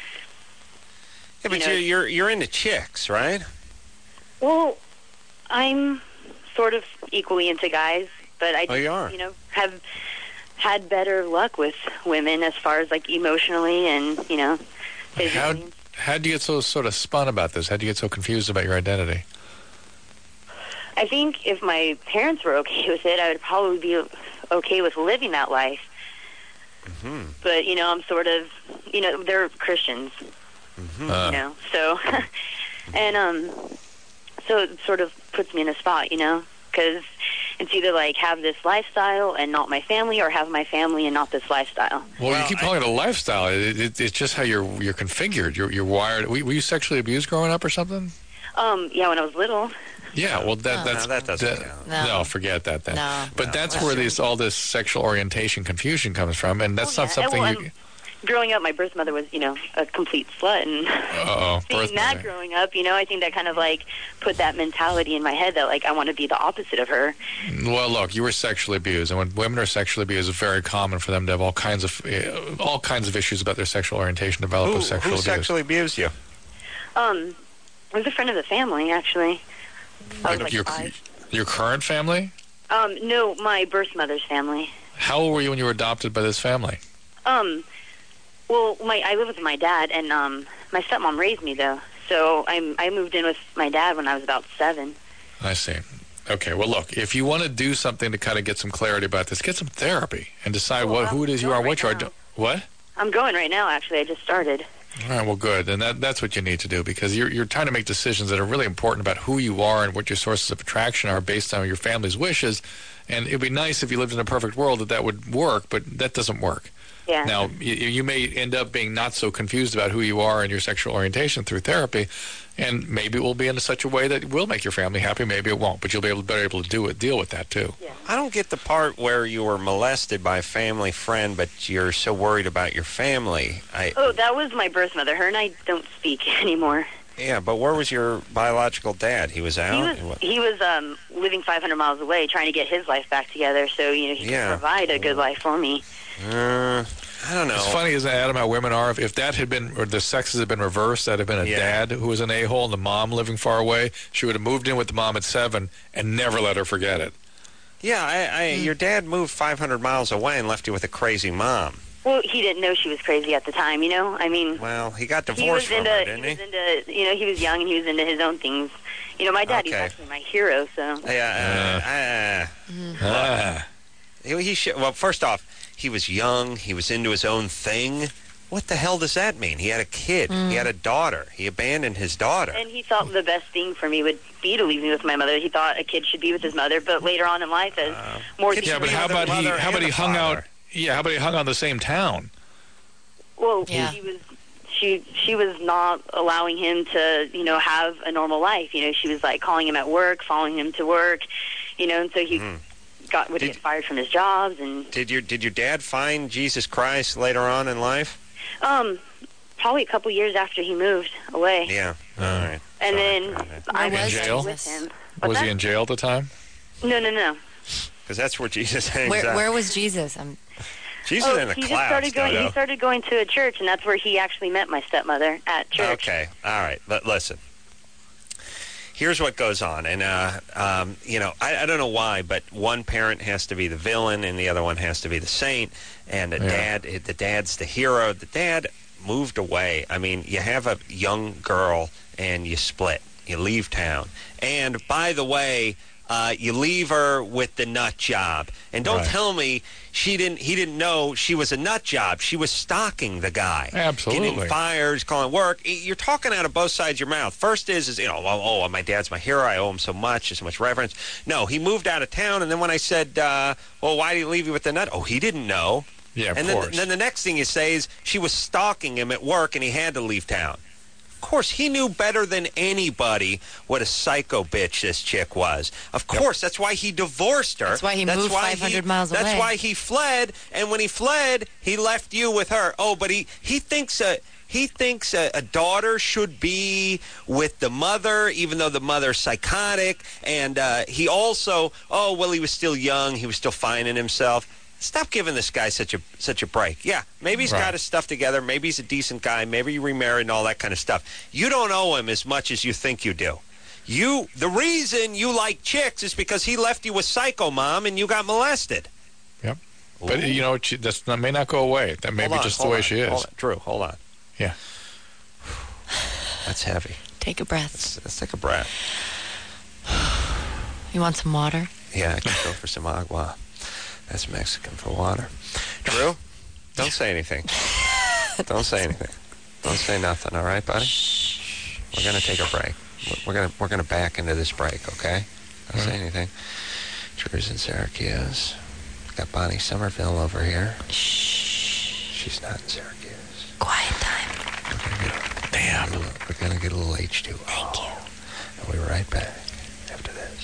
Yeah, but You know- you're, you're you're into chicks, right? well, I'm sort of equally into guys, but I Oh, just, you are? you know, have had better luck with women as far as, like, emotionally and, you know, How physically. how do you get so sort of spun about this? How do you get so confused about your identity? I think if my parents were okay with it, I would probably be okay with living that life. Mm-hmm. But, you know, I'm sort of, you know, they're Christians, Uh, you know, so, and, um, so it sort of puts me in a spot, you know, because it's either, like, have this lifestyle and not my family, or have my family and not this lifestyle. Well, Well, you keep I- calling it a lifestyle. It, it, it's just how you're you're configured. You're you're wired. Were were you sexually abused growing up or something? Um, yeah, when I was little. Yeah. Well, that Oh. that's No, that doesn't that- count. No. No, forget that then. No. But No, that's that's where true. this all this sexual orientation confusion comes from, and that's Oh, not yeah. something And, well, you. Growing up, my birth mother was, you know, a complete slut, and Uh-oh. seeing birth that mother. growing up, you know, I think that kind of, like, put that mentality in my head that, like, I want to be the opposite of her. Well, look, you were sexually abused, and when women are sexually abused, it's very common for them to have all kinds of uh, all kinds of issues about their sexual orientation develop Who, with sexual who abuse. sexually abused you? Um, it was a friend of the family, actually. I was, like, your five. your current family? Um, no, my birth mother's family. How old were you when you were adopted by this family? Um, well, my I live with my dad, and um, my stepmom raised me though. So I I moved in with my dad when I was about seven. I see. Okay, well, look, if you want to do something to kind of get some clarity about this, get some therapy and decide Well, what who it is you I'm are, what you are. going right do- What? I'm going right now. Actually, I just started. All right, well, good. And that, that's what you need to do, because you're, you're trying to make decisions that are really important about who you are and what your sources of attraction are based on your family's wishes. And it would be nice if you lived in a perfect world that that would work, but that doesn't work. Yeah. Now, you, you may end up being not so confused about who you are and your sexual orientation through therapy, and maybe it will be in such a way that will make your family happy, maybe it won't, but you'll be able, better able to do it, deal with that, too. Yeah. I don't get the part where you were molested by a family friend, but you're so worried about your family. I Oh, that was my birth mother. Her and I don't speak anymore. yeah, but where was your biological dad? He was He out. was he was um living five hundred miles away, trying to get his life back together. So you know he Yeah. could provide a good life for me. Uh, I don't know. It's funny, isn't it, Adam, how women are? If, if that had been, or the sexes had been reversed, that had been a Yeah. dad who was an a-hole and the mom living far away, she would have moved in with the mom at seven and never let her forget it. Yeah, I, I, your dad moved five hundred miles away and left you with a crazy mom. Well, he didn't know she was crazy at the time. You know, I mean, Well, he got he divorced was from into her, he didn't was he? into you know he was young and he was into his own things. You know, my dad he's Okay. actually my hero. So Yeah, uh, uh, Ah. he, he should, well, first off, he was young. He was into his own thing. What the hell does that mean? He had a kid. He had a daughter. He abandoned his daughter. and he thought the best thing for me would be to leave me with my mother. He thought a kid should be with his mother, but later on in life, as more kids Yeah, should but be how with their about he? mother How about and he the hung out? father. Yeah, how about he hung out in the same town? well, Yeah. she was she she was not allowing him to, you know, have a normal life. You know, she was like calling him at work, following him to work, you know, and so he mm. got would did, get fired from his jobs. And did your did your dad find Jesus Christ later on in life? Um, probably a couple years after he moved away. Yeah. All right. And Sorry, then I was was in jail with him. What's Was that? he in jail at the time? No, no, no. Because that's where Jesus hangs Where, out. where was Jesus? I'm, Jesus oh, in the he clouds. just started going. Dodo. He started going to a church, and that's where he actually met my stepmother at church. Okay. All right. But listen. Here's what goes on, and uh, um, you know, I, I don't know why, but one parent has to be the villain, and the other one has to be the saint, and the Yeah. dad, the dad's the hero. The dad moved away. I mean, you have a young girl, and you split. You leave town, and by the way, uh, you leave her with the nut job, and don't Right. tell me she didn't. He didn't know she was a nut job. She was stalking the guy. Absolutely. Getting fires, calling work. You're talking out of both sides of your mouth. First is, is you know, oh, oh, my dad's my hero. I owe him so much. There's so much reverence. No, he moved out of town, and then when I said, uh, well, why did he leave you with the nut? Oh, he didn't know. Yeah, of and course. then, then the next thing you say is she was stalking him at work, and he had to leave town. Of course, he knew better than anybody what a psycho bitch this chick was. Of course, that's why he divorced her. That's why he moved why five hundred he- miles That's away. why he fled, and when he fled, he left you with her. Oh, but he, he thinks a, he thinks a, a daughter should be with the mother, even though the mother's psychotic. And uh, he also, oh, well, he was still young. He was still finding himself. Stop giving this guy such a such a break. Yeah, maybe he's Right. got his stuff together. Maybe he's a decent guy. Maybe he remarried and all that kind of stuff. You don't owe him as much as you think you do. You, the reason you like chicks is because he left you with Psycho Mom and you got molested. Yep. But, Ooh. you know, she, that's, that may not go away. That may Hold be on, just the hold way on, she is. hold on. Drew, hold on. Yeah. That's heavy. take a breath. Let's, let's take a breath. You want some water? Yeah, I can go for some agua. That's Mexican for water. Drew, don't say anything. Don't say anything. Don't say nothing. All right, buddy. We're gonna take a break. We're- We're gonna we're gonna back into this break. Okay. Don't say anything. Drew's in Syracuse. Got Bonnie Somerville over here. She's not in Syracuse. Quiet time. Damn. We're gonna get a little H two O. Thank you. And we'll be right back after this.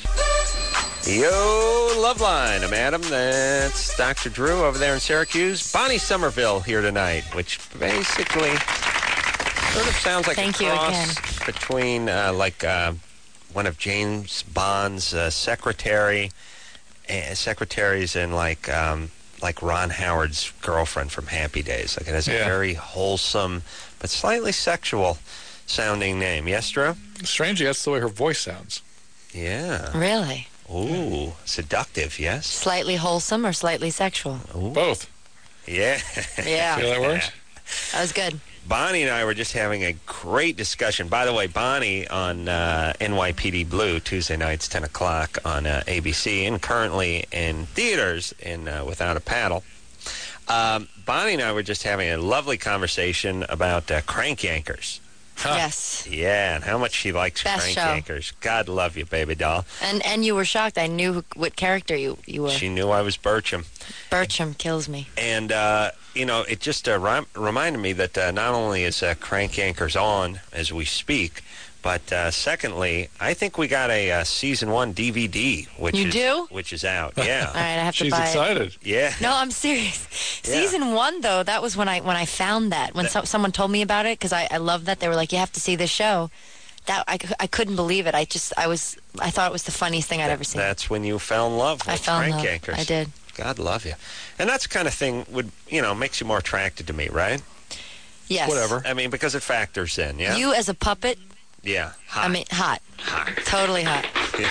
Yo, Loveline, madam. That's Doctor Drew over there in Syracuse. Bonnie Somerville here tonight, which basically sort of sounds like Thank a you cross again. between uh, like uh, one of James Bond's uh, secretary, uh, secretaries and like um, like Ron Howard's girlfriend from Happy Days. Like it has a Yeah. very wholesome but slightly sexual sounding name. Yes, Drew? Strangely, that's the way her voice sounds. Yeah. Really? Ooh, seductive, yes? Slightly wholesome or slightly sexual? Ooh. Both. Yeah. Yeah. See how that works? That was good. Bonnie and I were just having a great discussion. By the way, Bonnie on uh, N Y P D Blue, Tuesday nights, ten o'clock on uh, A B C, and currently in theaters in uh, Without a Paddle. Um, Bonnie and I were just having a lovely conversation about uh, Crank Yankers. Yes. Yeah, and how much she likes Best Crank show. Yankers. God love you, baby doll. And and you were shocked. I knew who, what character you, you were. She knew I was Bertram. Bertram kills me. And, uh, you know, it just uh, ri- reminded me that uh, not only is uh, Crank Yankers on as we speak, but uh, secondly, I think we got a uh, season one D V D, which You is do? which is out. All Yeah, right, I have to She's buy excited. yeah. it. No, I'm serious. Yeah. Season one, though, that was when I when I found that. When That- so, someone told me about it, because I, I love that. They were like, you have to see this show. That I, cou- I couldn't believe it. I just, I was, I thought it was the funniest thing I'd ever seen. That's when you fell in love with I fell in Crank love. Yankers. I did. God love you. And that's the kind of thing would you know makes you more attracted to me, right? Yes. Whatever. I mean, because it factors in. Yeah. You as a puppet, yeah. Hot. I mean, hot. Hot. Totally hot.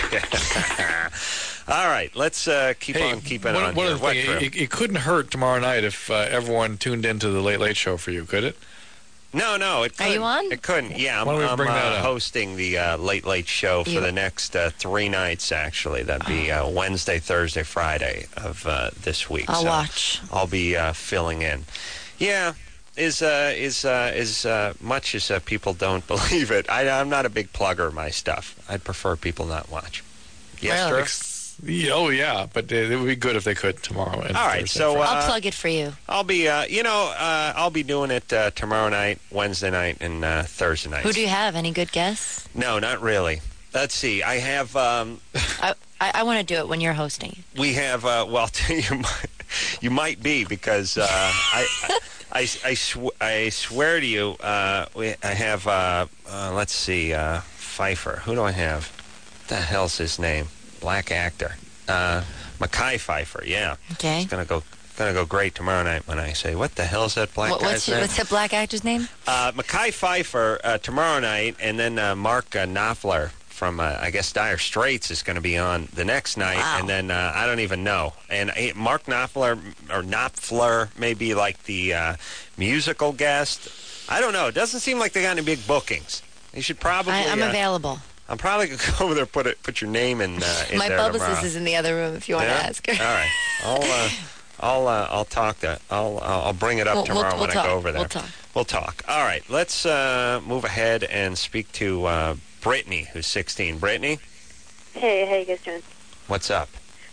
All right, let's uh, keep Hey, on keeping one, on one here. other What, thing, Drew? it, it couldn't hurt tomorrow night if uh, everyone tuned into the Late Late Show for you, could it? No, no, it Are couldn't. you on? It couldn't. Yeah, I'm, Why don't we I'm bring that uh, up? hosting the uh, Late Late Show for You- the next uh, three nights, actually. That'd be uh, Wednesday, Thursday, Friday of uh, this week. I'll so watch. I'll be uh, filling in. Yeah, is uh, is uh, is uh, much as uh, people don't believe it. I, I'm not a big plugger of my stuff. I'd prefer people not watch. Yes, Really? Drew? Ex- Yeah, oh, yeah, but uh, it would be good if they could tomorrow. And All right, Thursday, so, Friday. uh, I'll plug it for you. I'll be, uh, you know, uh, I'll be doing it uh, tomorrow night, Wednesday night, and uh, Thursday night. Who do you have? Any good guests? No, not really. Let's see. I have. Um, I I, I want to do it when you're hosting. we have. Uh, well, you might, you might be because uh, I, I, I, sw- I swear to you, uh, we, I have. Uh, uh, let's see, uh, Pfeiffer. Who do I have? What the hell's his name? Black actor. Uh, Mekhi Pfeiffer. Yeah. Okay. It's gonna go. Gonna go great tomorrow night when I say, what the hell's that black What, guy's what's name? what's that black actor's name? Uh, Mekhi Pfeiffer uh, tomorrow night, and then uh, Mark uh, Knopfler from, uh, I guess, Dire Straits is going to be on the next night, Wow. and then uh, I don't even know. And uh, Mark Knopfler, or Knopfler, may be like the uh, musical guest. I don't know. It doesn't seem like they got any big bookings. You should probably... I, I'm uh, available. I'm probably going to go over there, put it, put your name in, uh, in My there publicist tomorrow. is in the other room if you want Yeah? to ask her. All right. I'll... Uh, I'll uh, I'll talk to I'll I'll bring it up We'll- we'll- tomorrow we'll when talk. I go over there. We'll talk. We'll talk. All right, let's uh, move ahead and speak to uh, Brittany, who's sixteen. Brittany, Hey, how you guys doing? what's up?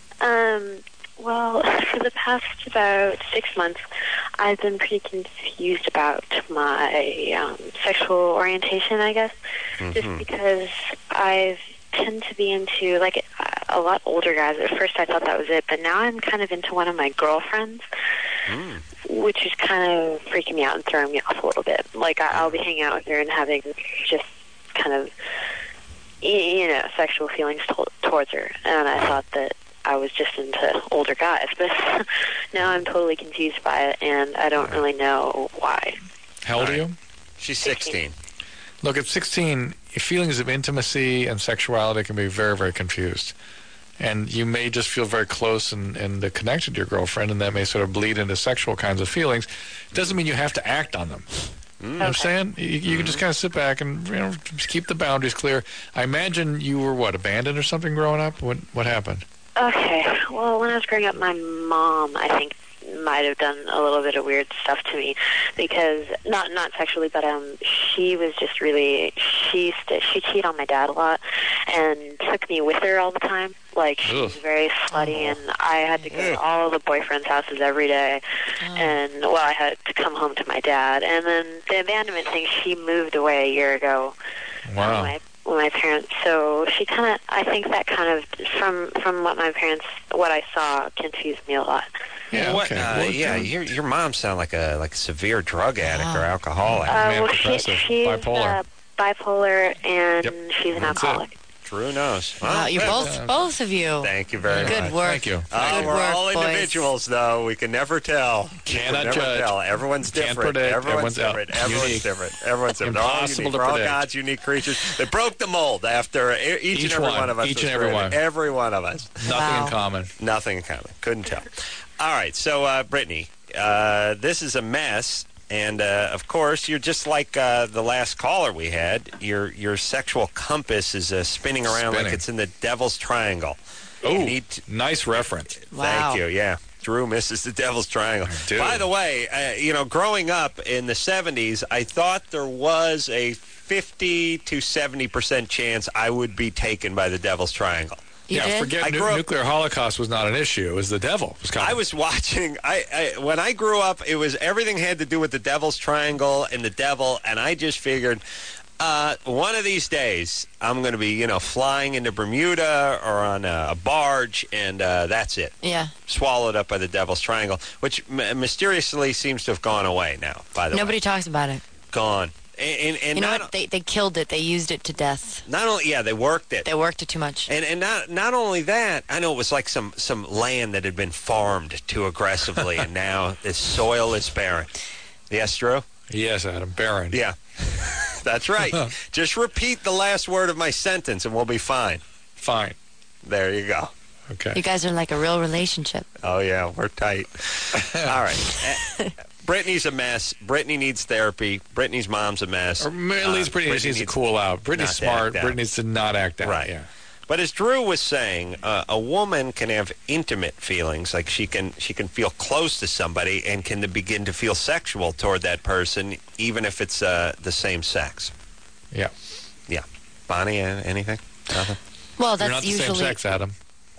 Um, well, for the past about six months, I've been pretty confused about my um, sexual orientation, I guess, Mhm. just because I tend to be into, like, a lot older guys. At first I thought that was it, but now I'm kind of into one of my girlfriends, Mm. which is kind of freaking me out and throwing me off a little bit. Like, I- I'll be hanging out with her and having just kind of, y- you know, sexual feelings to- towards her. And I thought that I was just into older guys, but now I'm totally confused by it, and I don't really know why. How old All are right. you? She's sixteen. Look, at sixteen, feelings of intimacy and sexuality can be very, very confused. And you may just feel very close and, and uh, connected to your girlfriend, and that may sort of bleed into sexual kinds of feelings. It doesn't mean you have to act on them. You know what I'm saying? You, you can just kind of sit back and, you know, just keep the boundaries clear. I imagine you were, what, abandoned or something growing up? What, what happened? Okay, well, when I was growing up, my mom, I think, might have done a little bit of weird stuff to me, because not not sexually, but um, she was just really she used to, she cheated on my dad a lot, and took me with her all the time. Like, she was Ugh. very slutty, and I had to go to all the boyfriends' houses every day, and well, I had to come home to my dad. And then the abandonment thing, she moved away a year ago. Wow. My, my parents, so she kind of, I think that kind of, from from what my parents, what I saw, confused me a lot. Yeah, What, okay. uh, Well, yeah, then- your your mom sound like a like a severe drug addict or Wow. alcoholic. Uh, Man, well, she, depressive, she's bipolar. Uh, bipolar, and Yep, she's an that's it. alcoholic. Drew knows. Wow, Well, you're good. both both of you. Thank you very Good much. work. Thank you. Oh, Good we're work, all boys. individuals, though. We can never tell. We can Cannot never judge. tell. Everyone's Can't different. predict. Everyone's, Everyone's different. Everyone's unique. different. Everyone's different. They're all Impossible unique. to We're all predict. God's unique creatures. They broke the mold after e- each, Each and every one. one of us. Each was and every created. one. Every one of us. Nothing Wow. in common. Nothing in common. Couldn't tell. All right. So, uh, Brittany, uh, this is a mess. And, uh, of course, you're just like uh, the last caller we had. Your your sexual compass is uh, spinning around Spinning. like it's in the Devil's Triangle. Oh, You need to- nice reference. Wow. Thank you. Yeah. Drew misses the Devil's Triangle. do. By the way, uh, you know, growing up in the seventies, I thought there was a fifty to seventy percent chance I would be taken by the Devil's Triangle. You yeah, did? forget I nu- grew up- nuclear holocaust was not an issue. It was the devil. It was coming. I was watching. I, I when I grew up, it was everything had to do with the Devil's Triangle and the devil, and I just figured, uh, one of these days, I'm going to be, you know, flying into Bermuda or on a, a barge, and uh, that's it. Yeah. Swallowed up by the Devil's Triangle, which m- mysteriously seems to have gone away now. By the Nobody way, talks about it. gone. And, and, and You know not, what? They they killed it. They used it to death. not only, yeah, they worked it. They worked it too much. And and not not only that, I know it was like some, some land that had been farmed too aggressively, and now the soil is barren. Yes, Drew? yes, Adam. Barron. Yeah, that's right. Just repeat the last word of my sentence, and we'll be fine. Fine. There you go. Okay. You guys are like a real relationship. Oh, yeah, we're tight. All right. Uh, Brittany's a mess. Brittany needs therapy. Brittany's mom's a mess. Or at least Uh, Brittany, needs to cool out. Brittany's not to smart. act out. Brittany needs to not act out. Right. Yeah. But as Drew was saying, uh, a woman can have intimate feelings, like she can she can feel close to somebody and can begin to feel sexual toward that person, even if it's uh, the same sex. Yeah. Yeah. Bonnie, uh, anything? Nothing? Well, You're that's not the usually same sex, Adam.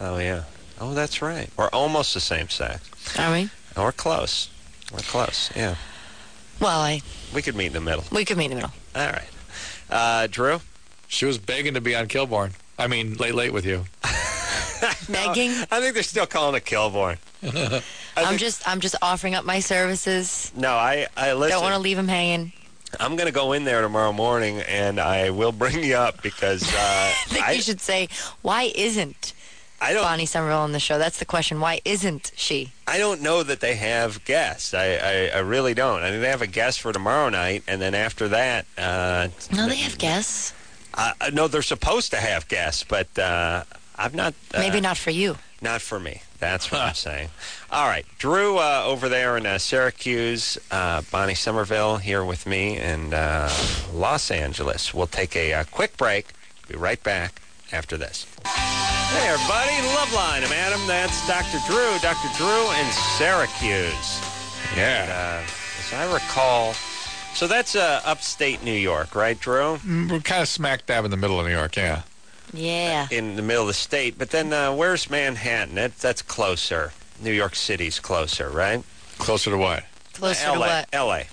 Oh, yeah. Oh, that's right. We're almost the same sex. Are we? We're close. We're close, yeah. Well, I... We could meet in the middle. We could meet in the middle. All right. Uh, Drew? She was begging to be on Kilborn. I mean, Late Late with You. Begging? I think they're still calling it Kilborn. I'm think, just I'm just offering up my services. No, I, I listen. Don't want to leave him hanging. I'm going to go in there tomorrow morning, and I will bring you up because... Uh, I think I, you should say, why isn't I don't, Bonnie Somerville on the show? That's the question. Why isn't she? I don't know that they have guests. I, I, I really don't. I think they have a guest for tomorrow night, and then after that... Uh, No, they have guests. Uh, no, they're supposed to have guests, but uh, I've not... Uh, Maybe not for you. Not for me. That's what I'm saying. All right. Drew uh, over there in uh, Syracuse, uh, Bonnie Somerville here with me in uh, Los Angeles. We'll take a uh, quick break. Be right back after this. Hey, everybody. Loveline. I'm Adam. That's Doctor Drew. Doctor Drew in Syracuse. Yeah. And, uh, as I recall... So that's uh, upstate New York, right, Drew? Mm, We're kind of smack dab in the middle of New York, yeah. Yeah. In the middle of the state. But then uh, where's Manhattan? That, that's closer. New York City's closer, right? Closer to what? Closer L A. to what? L A.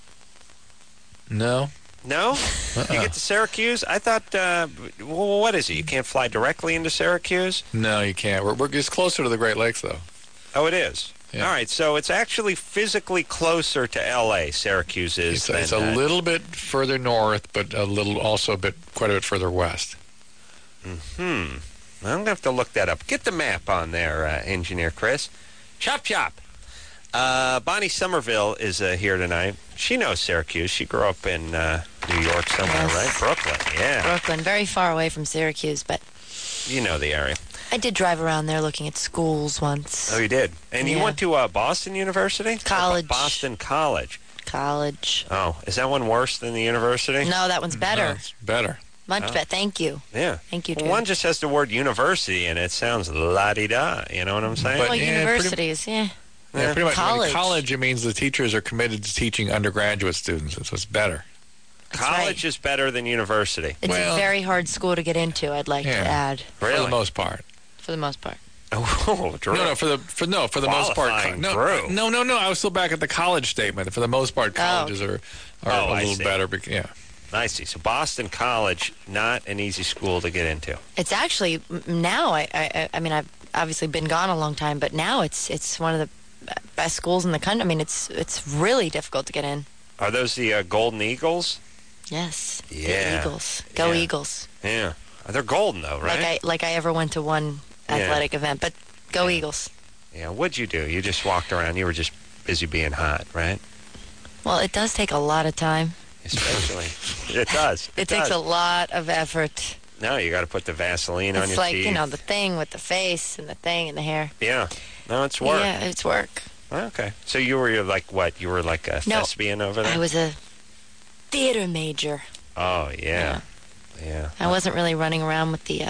No. No? Uh-uh. You get to Syracuse? I thought, uh, well, what is it? You can't fly directly into Syracuse? No, you can't. We're, we're it's closer to the Great Lakes, though. Oh, it is? Yeah. All right, so it's actually physically closer to L A, Syracuse is. It's, than, it's a uh, little bit further north, but a little also a bit, quite a bit further west. Hmm. I'm going to have to look that up. Get the map on there, uh, Engineer Chris. Chop, chop. Uh, Bonnie Somerville is uh, here tonight. She knows Syracuse. She grew up in uh, New York somewhere, Yes. right? Brooklyn, yeah. Brooklyn, very far away from Syracuse, but You know the area. I did drive around there looking at schools once. Oh, you did? And you Yeah. went to uh, Boston University? College. Or Boston College. College. Oh, is that one worse than the university? No, that one's better. No, it's better. Much Oh. better. Thank you. Yeah. Thank you, Well, Drew. one just has the word university, and it sounds la-di-da. You know what I'm saying? But- well, yeah, pretty- universities, yeah. Yeah, pretty much. College. College, it means the teachers are committed to teaching undergraduate students, so it's better. That's College right. is better than university. It's Well- a very hard school to get into, I'd like Yeah. to add, For Really? the most part. for the most part. Oh, Drew. No, no, for the for no, for the most part. Qualifying No, Drew. no, no, no. I was still back at the college statement. For the most part, colleges are are Oh, a I little see. better. bec- Yeah. I see. So Boston College, not an easy school to get into. It's actually m- now. I, I, I mean, I've obviously been gone a long time, but now it's it's one of the b- best schools in the country. I mean, it's it's really difficult to get in. Are those the uh, Golden Eagles? Yes. Yeah. The Eagles. Go Yeah. Eagles. Yeah. They're golden, though, right? Like I like I ever went to one Yeah. athletic event, but go Yeah. Eagles. Yeah. What'd you do? You just walked around. You were just busy being hot, right? Well, it does take a lot of time. Especially. It does. It, takes does. a lot of effort. No, you got to put the Vaseline on It's your like, teeth. you know, the thing with the face and the thing and the hair. Yeah. No, it's work. Yeah, it's work. Okay. So you were like what? You were like a No, thespian over there? I was a theater major. Oh, yeah. Yeah. I wasn't really running around with the uh,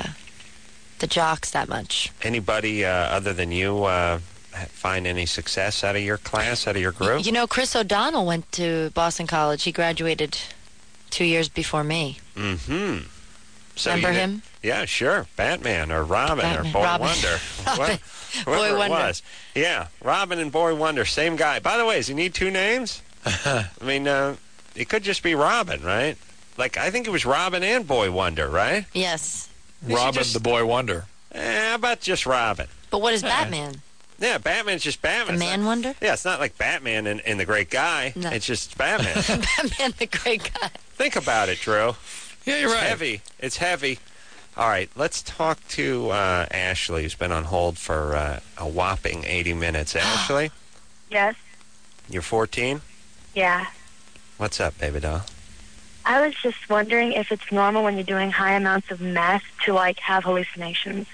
the jocks that much. Anybody uh, other than you uh, find any success out of your class, out of your group? You know, Chris O'Donnell went to Boston College. He graduated two years before me. Mm-hmm. So Remember you did- him? Yeah, sure. Batman or Robin Batman. or Boy Robin. Wonder. Robin. What- Boy whoever it Wonder. was. Yeah, Robin and Boy Wonder, same guy. By the way, does he need two names? I mean, uh, it could just be Robin, right? Like, I think it was Robin and Boy Wonder, right? Yes. You should Robin just- the Boy Wonder. Eh, how about just Robin? But what is Batman? Yeah, Batman's just Batman. The It's Man not- Wonder? Yeah, it's not like Batman and, and the Great Guy. No. It's just Batman. Batman the Great Guy. Think about it, Drew. Yeah, you're It's right. heavy. It's heavy. All right, let's talk to uh, Ashley, who's been on hold for uh, a whopping eighty minutes. Ashley, Yes. you're fourteen? Yeah. What's up, baby doll? I was just wondering if it's normal when you're doing high amounts of meth to, like, have hallucinations.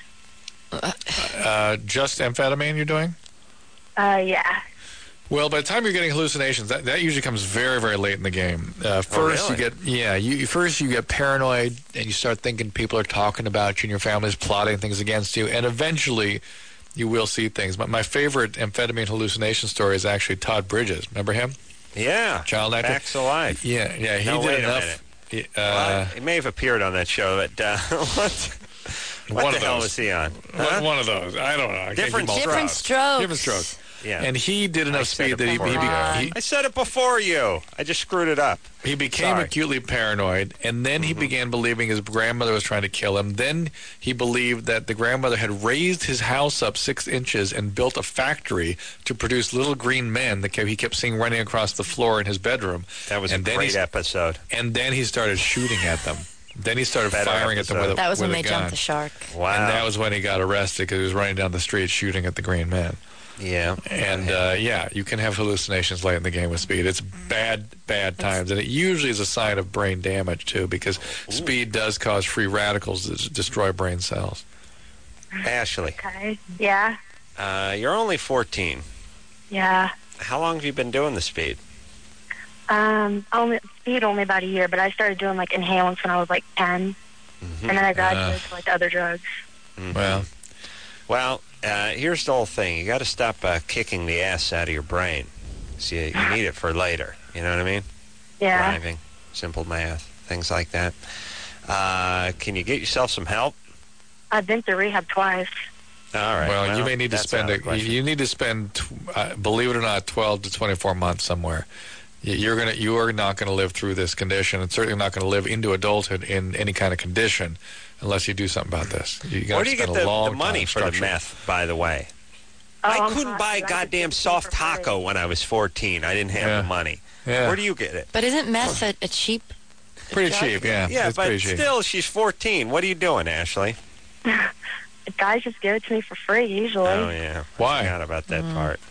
Uh, just amphetamine you're doing? Uh, yeah. Well, by the time you're getting hallucinations, that, that usually comes very, very late in the game. Uh, first, really? you get yeah, you first you get paranoid and you start thinking people are talking about you and your family's plotting things against you, and eventually you will see things. My, my favorite amphetamine hallucination story is actually Todd Bridges. Remember him? Yeah. Child actor. Facts of Life. Yeah, yeah. He No, did wait a enough. minute. He, Well, uh, it may have appeared on that show, but uh, what? What one the of hell those. was he on? One- Huh? One of those. I don't know. I can't Different keep all Different track. strokes. Different strokes. Yeah. And he did I enough said speed it that he, he, before. be- he I said it before you. I just screwed it up. He became Sorry. acutely paranoid, and then he began believing his grandmother was trying to kill him. Then he believed that the grandmother had raised his house up six inches and built a factory to produce little green men that kept, he kept seeing running across the floor in his bedroom. That was and a then great he, episode. And then he started shooting at them. Then he started Better firing at them with a, That was with when a they gun. jumped the shark. Wow. And that was when he got arrested because he was running down the street shooting at the green men. Yeah. And, uh, yeah, you can have hallucinations late in the game with speed. It's bad, bad times. And it usually is a sign of brain damage, too, because Ooh. speed does cause free radicals that destroy brain cells. Ashley, Okay. Yeah. uh, you're only fourteen. Yeah. How long have you been doing the speed? Um, only speed only about a year, but I started doing like inhalants when I was like ten, Mm-hmm. and then I graduated to like other drugs. Mhm. Well, Well, uh, here's the whole thing. You got to stop uh, kicking the ass out of your brain. So you, you need it for later. You know what I mean? Yeah. Driving, simple math, things like that. Uh, can you get yourself some help? I've been through rehab twice. All right. well, you may need to that's spend out of a, the question. you need to spend, tw- uh, believe it or not, twelve to twenty-four months somewhere. Y- You're gonna, you are not going to live through this condition, and certainly not going to live into adulthood in any kind of condition, unless you do something about this. You're gonna Where do you get spend a the, long the money time for the structuring. meth, by the way? Oh, I I'm couldn't hot, buy a so I could goddamn get soft for free. taco when I was fourteen. I didn't have Yeah. the money. Yeah. Where do you get it? But isn't meth a, a cheap? Pretty drug? cheap, yeah. Yeah, it's but pretty cheap. still, she's fourteen. What are you doing, Ashley? The guys just give it to me for free usually. Oh, yeah. Why? I forgot about that Mm. part.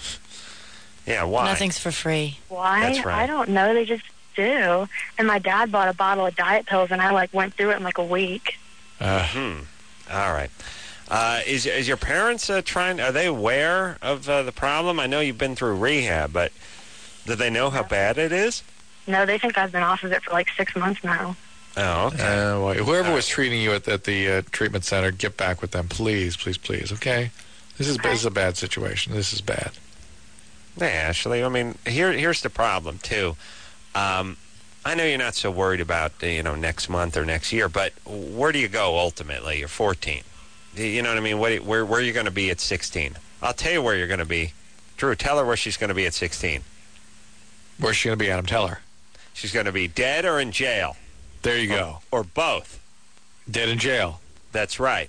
Yeah, why? Nothing's for free. Why? That's right. I don't know. They just do. And my dad bought a bottle of diet pills, and I like went through it in like a week. Uh, Hmm. All right. Uh, is is your parents uh, trying? Are they aware of uh, the problem? I know you've been through rehab, but do they know how bad it is? No, they think I've been off of it for like six months now. Oh, okay. Uh, well, whoever All was treating you at, at the uh, treatment center, get back with them, please, please, please. Okay, this is Okay. this is a bad situation. This is bad. Yeah, Ashley. I mean, here here's the problem too. Um, I know you're not so worried about uh, you know next month or next year, but where do you go ultimately? You're fourteen. You know what I mean? What, where where are you going to be at sixteen? I'll tell you where you're going to be. Drew, tell her where she's going to be at sixteen. Where's she going to be, Adam? Tell her. She's going to be dead or in jail. There you go. Or both. Dead in jail. That's right.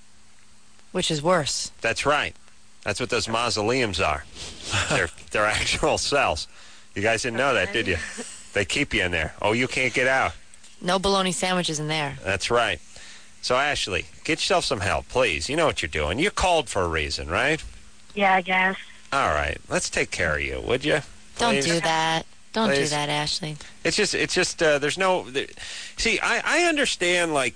Which is worse. That's right. That's what those mausoleums are. they're, they're actual cells. You guys didn't know that, did you? They keep you in there. Oh, you can't get out. No bologna sandwiches in there. That's right. So, Ashley, get yourself some help, please. You know what you're doing. You're called for a reason, right? Yeah, I guess. All right. Let's take care of you, would you? Don't Please? do that. Don't Please. do that, Ashley. It's just, it's just, uh, there's no, there, see, I, I understand, like,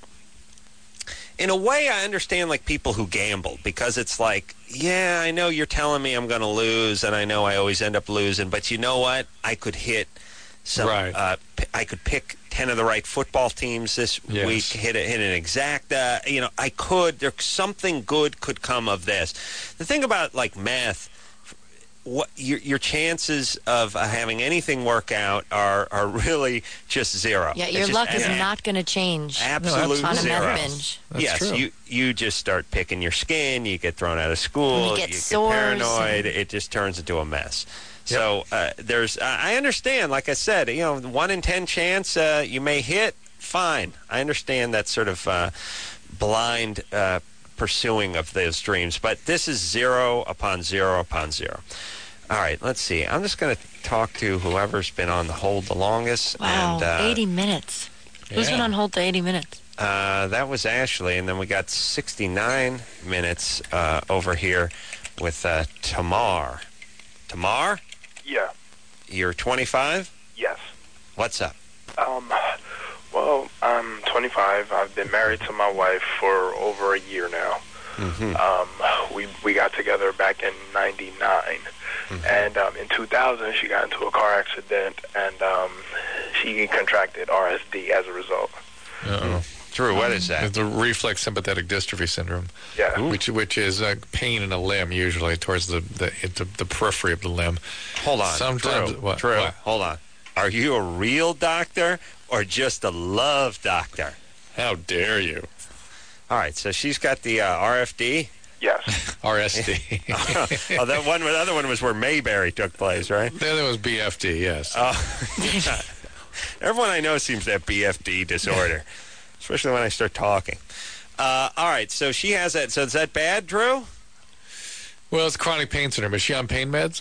in a way, I understand, like, people who gamble, because it's like, yeah, I know you're telling me I'm going to lose, and I know I always end up losing, but you know what? I could hit some, Right. uh, p- I could pick ten of the right football teams this Yes. week, hit, a, hit an exact, uh, you know, I could, there, something good could come of this. The thing about, like, math, what your your chances of uh, having anything work out are are really just zero. Yeah, It's your just luck is ab- not going to change absolute on a zero. meth binge. That's yes, true. you you just start picking your skin. You get thrown out of school. You get sores paranoid. and- It just turns into a mess. So uh, there's I I understand. Like I said, you know, one in ten chance uh, you may hit. Fine, I understand that sort of uh, blind uh, pursuing of those dreams, but this is zero upon zero upon zero. All right, let's see. I'm just going to talk to whoever's been on the hold the longest. Wow, and, uh, eighty minutes. Who's Yeah. been on hold for eighty minutes? Uh, that was Ashley, and then we got sixty-nine minutes uh, over here with uh, Tamar. Tamar, Yeah. you're twenty-five? Yes. What's up? Um. Well, I'm twenty-five. I've been married to my wife for over a year now. Mm-hmm. Um. We we got together back in ninety-nine, and um, in two thousand she got into a car accident, and um, she contracted R S D as a result. Uh-oh. Drew, what is that? It's the reflex sympathetic dystrophy syndrome, Yeah. which which is uh, pain in a limb, usually towards the the, the the periphery of the limb. Hold on. Sometimes Drew, what, Drew, what? hold on. Are you a real doctor or just a love doctor? How dare you? All right, so she's got the uh, R F D. Yes. R S D. Oh, that one. The other one was where Mayberry took place, right? The other was B F D. Yes. Oh, yeah. Everyone I know seems to have B F D disorder, especially when I start talking. Uh, all right, so she has that. So is that bad, Drew? Well, it's chronic pain syndrome. Is she on pain meds?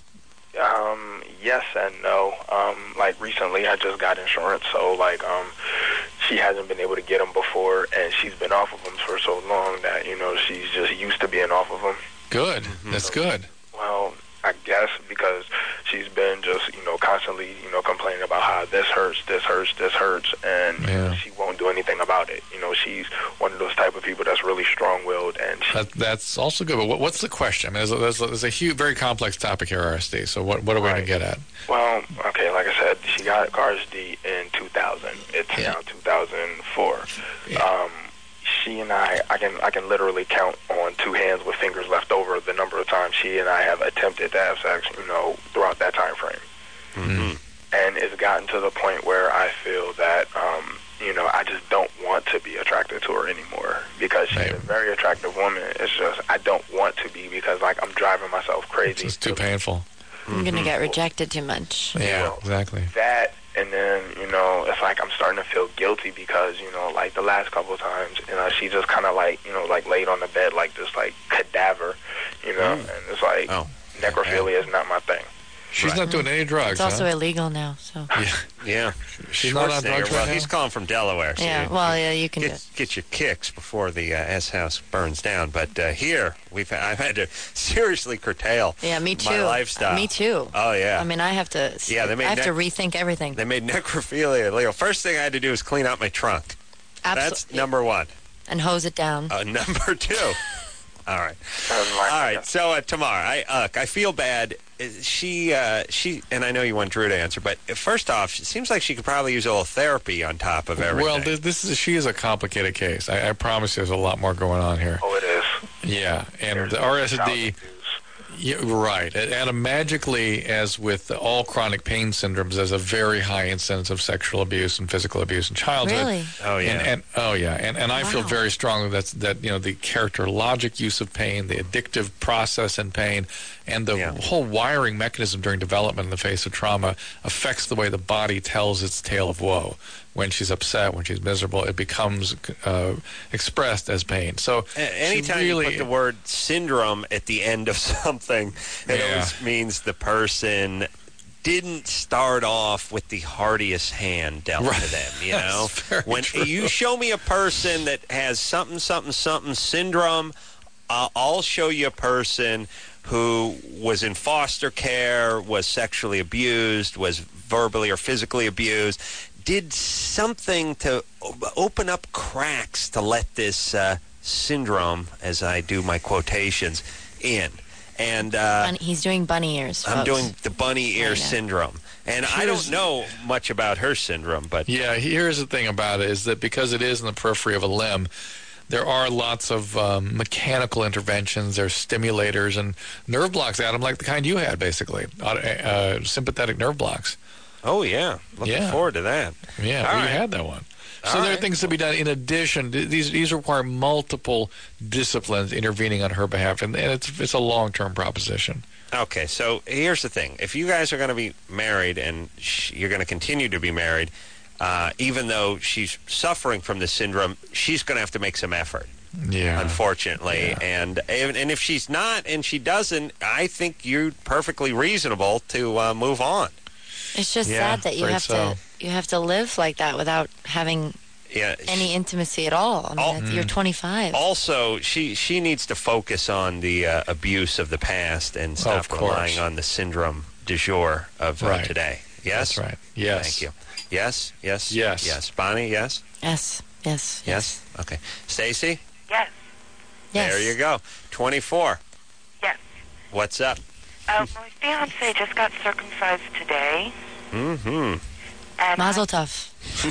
Um, yes and no. Um, like recently, I just got insurance, so like, um, she hasn't been able to get them before, and she's been off of them for so long that you know she's just used to being off of them. Good. Mm-hmm. That's good. Well, I guess because she's been just you know constantly you know complaining about how this hurts, this hurts, this hurts, and Yeah. she won't do anything about it. You know, she's one of those type of people that's really strong-willed, and she, That, that's also good. But what, what's the question? I mean, there's a, there's a, there's a huge, very complex topic here, R S D. So what, what are we going to get at? well, okay, like I said, she got R S D in two thousand. It's Yeah. now two thousand four. Yeah. Um, she and I, I can, I can literally count on two hands with fingers left over the number of times she and I have attempted to have sex, you know, throughout that time frame. Mm-hmm. And it's gotten to the point where I feel that, um, you know, I just don't want to be attracted to her anymore because she's Right. a very attractive woman. It's just I don't want to be because, like, I'm driving myself crazy. It's just too painful. I'm going to get rejected too much. Yeah, Well, exactly. That, and then, you know, it's like I'm starting to feel guilty because, you know, like the last couple of times, you know, she just kind of like, you know, like laid on the bed like this, like cadaver, you know, Mm. and it's like Oh. necrophilia is not my thing. She's Right. not doing any drugs. It's also huh? illegal now, so. Yeah. Yeah. She's not on Schwarzenegger, drugs well, right now? he's calling from Delaware. So Yeah, you- well, yeah, you can do Get, it. get your kicks before the uh, S house burns down. But uh, here, we've I've had to seriously curtail Yeah, me too. my lifestyle. Me too. Oh, yeah. I mean, I have to. Yeah, they made I have ne- to rethink everything. They made necrophilia illegal. First thing I had to do was clean out my trunk. That's Absolutely. number one. And hose it down. Uh, number two. All right. Doesn't like All it. right. So uh, Tamar, I uh, I feel bad. Uh, She uh, she and I know you want Drew to answer, but first off, it seems like she could probably use a little therapy on top of everything. Well, this, this is she is a complicated case. I, I promise you there's a lot more going on here. Oh, it is. Yeah, and There's the R S child D, abuse. yeah, right. And and magically, as with all chronic pain syndromes, there's a very high incidence of sexual abuse and physical abuse in childhood. Really? Oh, yeah. And, and oh yeah, and and I feel Wow. very strongly that's that you know the characterologic use of pain, the addictive process in pain, and the Yeah. whole wiring mechanism during development in the face of trauma affects the way the body tells its tale of woe. When she's upset, when she's miserable, it becomes uh, expressed as pain. So A- Anytime she really, you put the word syndrome at the end of something, it Yeah. always means the person didn't start off with the hardiest hand dealt Right. to them, you know? That's very when true. you show me a person that has something, something, something syndrome, uh, I'll show you a person who was in foster care, was sexually abused, was verbally or physically abused, did something to o- open up cracks to let this uh, syndrome, as I do my quotations, in. And uh, Bun- he's doing bunny ears. I'm folks. doing the bunny ear I know. syndrome. And I Here's- don't know much about her syndrome, but Yeah, here's the thing about it is that because it is in the periphery of a limb, there are lots of um, mechanical interventions. There's stimulators and nerve blocks, Adam, like the kind you had, basically, uh, uh, sympathetic nerve blocks. oh, yeah. Looking Yeah. forward to that. Yeah, All well, you right. had that one. So All there are right. things to be done in addition. Th- These these require multiple disciplines intervening on her behalf, and, and it's it's a long term proposition. Okay, so here's the thing. If you guys are going to be married and sh- you're going to continue to be married, uh, even though she's suffering from this syndrome, she's going to have to make some effort, Yeah, unfortunately. Yeah. And, and and if she's not and she doesn't, I think you're perfectly reasonable to uh, move on. It's just Yeah, sad that you afraid have so. to you have to live like that without having Yeah. any intimacy at all. I mean, All- that's- you're twenty-five. Also, she she needs to focus on the uh, abuse of the past and stop of course. relying on the syndrome du jour of uh, Right. today. Yes? That's right. Yes. Thank you. Yes, yes, Yes. yes. Bonnie, yes? Yes, yes, Yes? Okay. Stacy? Yes. yes. There you go. twenty-four. Yes. What's up? Uh, my fiance just got circumcised today. Mm-hmm. And Mazel tov.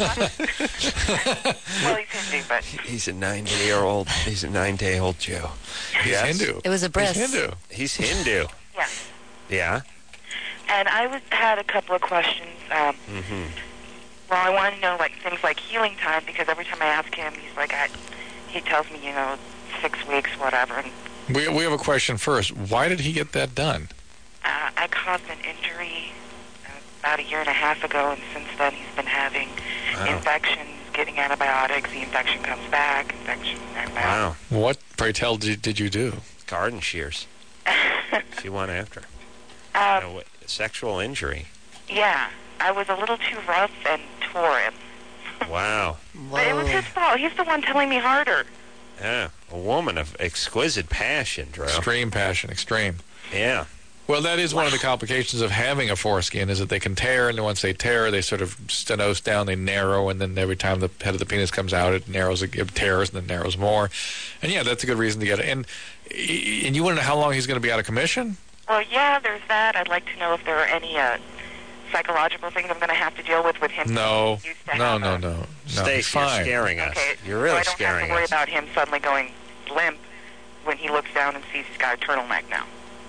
well, he's Hindu, but He's a nine-day-old. He's a nine-day-old Jew. He's Yes. Hindu. It was a bris. He's Hindu. He's Hindu. yes. Yeah. And I was had a couple of questions. Um, Mm-hmm. well, I want to know like things like healing time because every time I ask him, he's like, I, he tells me, you know, six weeks, whatever. And We we have a question first. Why did he get that done? uh, I caused an injury uh, about a year and a half ago, and since then he's been having Wow. infections, getting antibiotics. The infection comes back. Infection comes back. Wow. What, pray tell, did, did you do? Garden shears. She went after. Um, You know, what- sexual injury. Yeah, I was a little too rough and tore him. Wow. But it was his fault. He's the one telling me harder. Yeah. A woman of exquisite passion, Drew. Extreme passion, extreme. Yeah. Well, that is one of the complications of having a foreskin is that they can tear, and once they tear, they sort of stenose down, they narrow, and then every time the head of the penis comes out, it narrows, it tears, and then narrows more. And yeah, that's a good reason to get it. And, and you want to know how long he's going to be out of commission? Well, yeah, there's that. I'd like to know if there are any uh, psychological things I'm going to have to deal with with him. No, He used to no, have no, a- no, no. Stacey, you're fine. scaring us. Okay, You're really so I don't scaring have to worry us. about him suddenly going limp when he looks down and sees he's got a turtleneck now.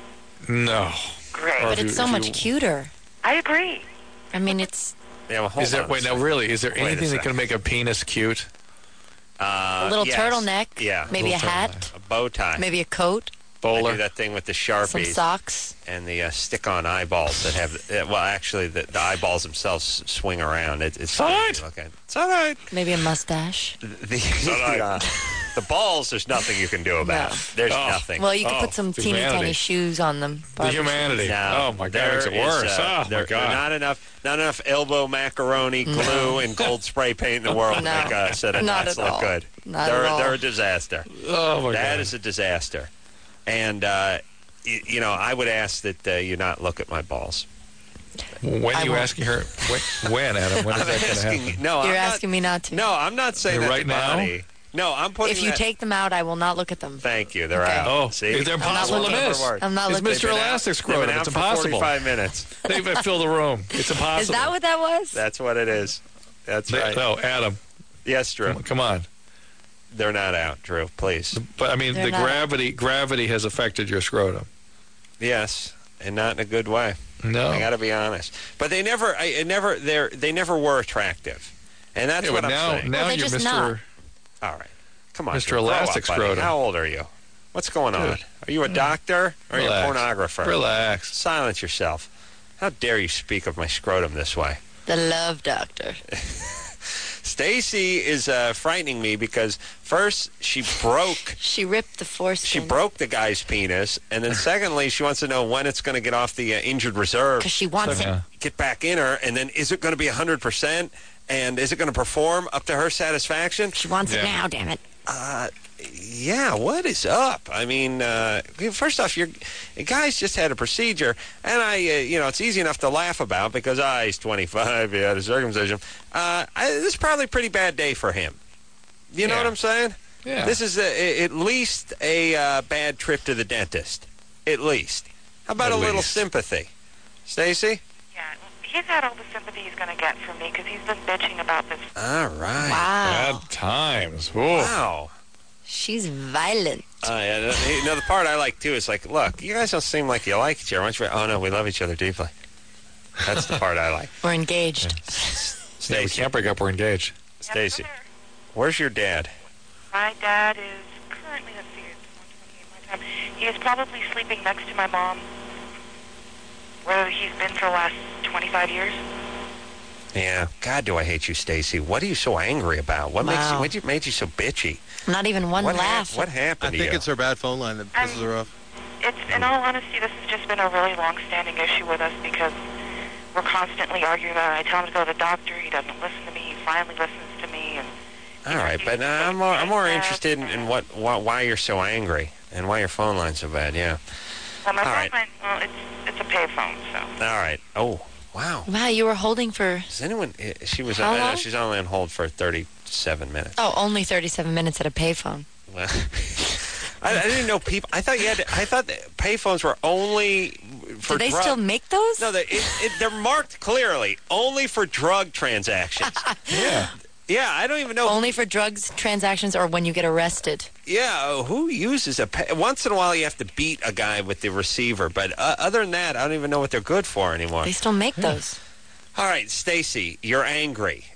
No. Great. Or But if you- it's so if much you- cuter. I agree. I mean, it's Yeah, well, hold Is there, on a wait, now second. really, is there Wait a anything that second. can make a penis cute? Uh, a little yes. turtleneck, Yeah. maybe a Little hat, A bow tie. maybe a coat, I do Bowler? that thing with the some Sharpies socks. and the uh, stick-on eyeballs that have, uh, well, actually, the, the eyeballs themselves s- swing around. It, it's all right. easy to look at. It's all right. Maybe a mustache. The, the, uh, the balls, there's nothing you can do about. No. There's Oh. nothing. Well, you could Oh, put some the teeny humanity. tiny shoes on them. The Barbie humanity. No, Oh, my God, there makes it is, worse. uh, Oh, there, my God. there not enough, not enough elbow macaroni glue and gold spray paint in the world to No. make a set of Not nuts at look all. good. Not they're, at all. they're a disaster. Oh, my That God. is a disaster. And, uh, y- you know, I would ask that uh, you not look at my balls. When I are you won't. asking her? When, when Adam? When is I'm that going to asking, happen? no, You're I'm asking me not to. Not, no, I'm not saying You're that right to now? Bonnie. No, I'm putting If you that- take them out, I will not look at them. Thank you. They're Okay. out. Oh, See? is there I'm not impossible to looking miss? for words. I'm not It's looking. Mister They've been out- Elastic they've been Scrotum. out It's for impossible. forty-five minutes. They've filled the room. It's impossible. Is that what that was? That's what it is. That's They- right. No, Adam, Yes, Drew. come, come on. They're not out, Drew. Please. But I mean, They're the not. gravity gravity has affected your scrotum. Yes, and not in a good way. No. I got to be honest. But they never, I it never, they they never were attractive, and that's Yeah, what but I'm now, saying. now Well, they're you're just Mister not. All right, come on, Mister Drew, grow up, Elastic buddy. Scrotum. How old are you? What's going on? Good. Are you a doctor or are you a Relax. pornographer? Relax. Silence yourself. How dare you speak of my scrotum this way? The Love Doctor. Stacy is uh, frightening me because first she broke She ripped the she foreskin. broke the guy's penis, and then secondly she wants to know when it's going to get off the uh, injured reserve. Because she wants Yeah. it. Get back in her, and then is it going to be one hundred percent? And is it going to perform up to her satisfaction? She wants Yeah. it now, damn it. Uh, yeah, what is up? I mean, uh, first off, your guy's just had a procedure, and I, uh, you know, it's easy enough to laugh about because ah, he's twenty-five, he had a circumcision. Uh, I, this is probably a pretty bad day for him. You know Yeah. what I'm saying? Yeah. This is a, at least a uh, bad trip to the dentist. At least. How about At a little least. sympathy, Stacy? Yeah, he's had all the sympathy he's going to get from me because he's been bitching about this. All right. Wow. Bad times. Ooh. Wow. She's violent. Uh, yeah, you know, the part I like, too, is like, look, you guys don't seem like you like each other. Why don't you, oh, no, we love each other deeply. That's the part I like. We're engaged. Yeah, we Stacy, can't break up. We're engaged. Stacy, where's your dad? My dad is currently, let's see, it's one twenty-eight my time. He is probably sleeping next to my mom, where he's been for the last twenty-five years. Yeah. God, do I hate you, Stacy. What are you so angry about? What makes you, Wow. what you, made you so bitchy? Not even one what, laugh. hap- what happened I to think you? it's her bad phone line that pisses her off. It's, in all honesty, this has just been a really long-standing issue with us because we're constantly arguing about it. I tell him to go to the doctor. He doesn't listen to me. He finally listens to me. And All right, but uh, I'm more, I'm more interested in, in what why, why you're so angry and why your phone line's so bad. Yeah. well, my all phone right. line, well, it's it's a payphone, so. All right. Oh, wow. Wow, you were holding for... Does anyone? eh, She was. How I know long? she's only on hold for thirty-seven minutes. Oh, only thirty-seven minutes at a payphone. Well, I, I didn't know people. I thought you had. To, I thought that payphones were only for. Do they drug- still make those? No, they, it, it, they're marked clearly only for drug transactions. Yeah. Yeah, I don't even know. Only for drugs transactions or when you get arrested. Yeah, uh, who uses a pay? Once in a while, you have to beat a guy with the receiver, but uh, other than that, I don't even know what they're good for anymore. They still make those. All right, Stacy, you're angry.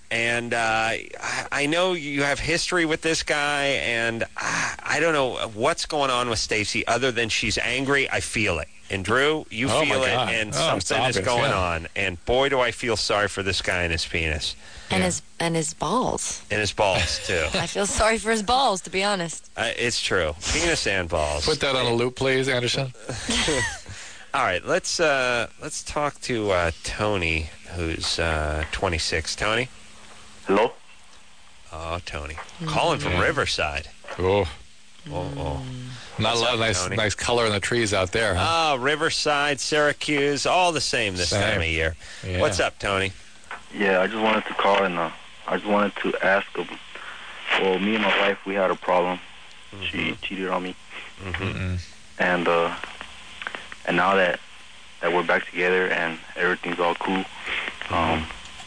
And uh, I, I know you have history with this guy, and I, I don't know what's going on with Stacy other than she's angry. I feel it. And Drew, you Oh, feel my it, God. and Oh, it's something is obvious, going yeah. on. And boy, do I feel sorry for this guy and his penis. And his and his balls. And his balls, too. I feel sorry for his balls, to be honest. Uh, it's true. Penis and balls. Put that on a loop, please, Anderson. All right, let's uh, let's talk to uh, Tony, who's uh, twenty-six. Tony? Hello? Oh, Tony. Calling from Yeah. Riverside. Oh. Oh, oh. Not What's a lot up, of nice, Tony? nice color in the trees out there, huh? Oh, Riverside, Syracuse, all the same this Same. time of year. Yeah. What's up, Tony? Yeah, I just wanted to call and uh, I just wanted to ask him. Well, me and my wife, we had a problem. She cheated on me. Mm-hmm. And uh, and now that that we're back together and everything's all cool, um,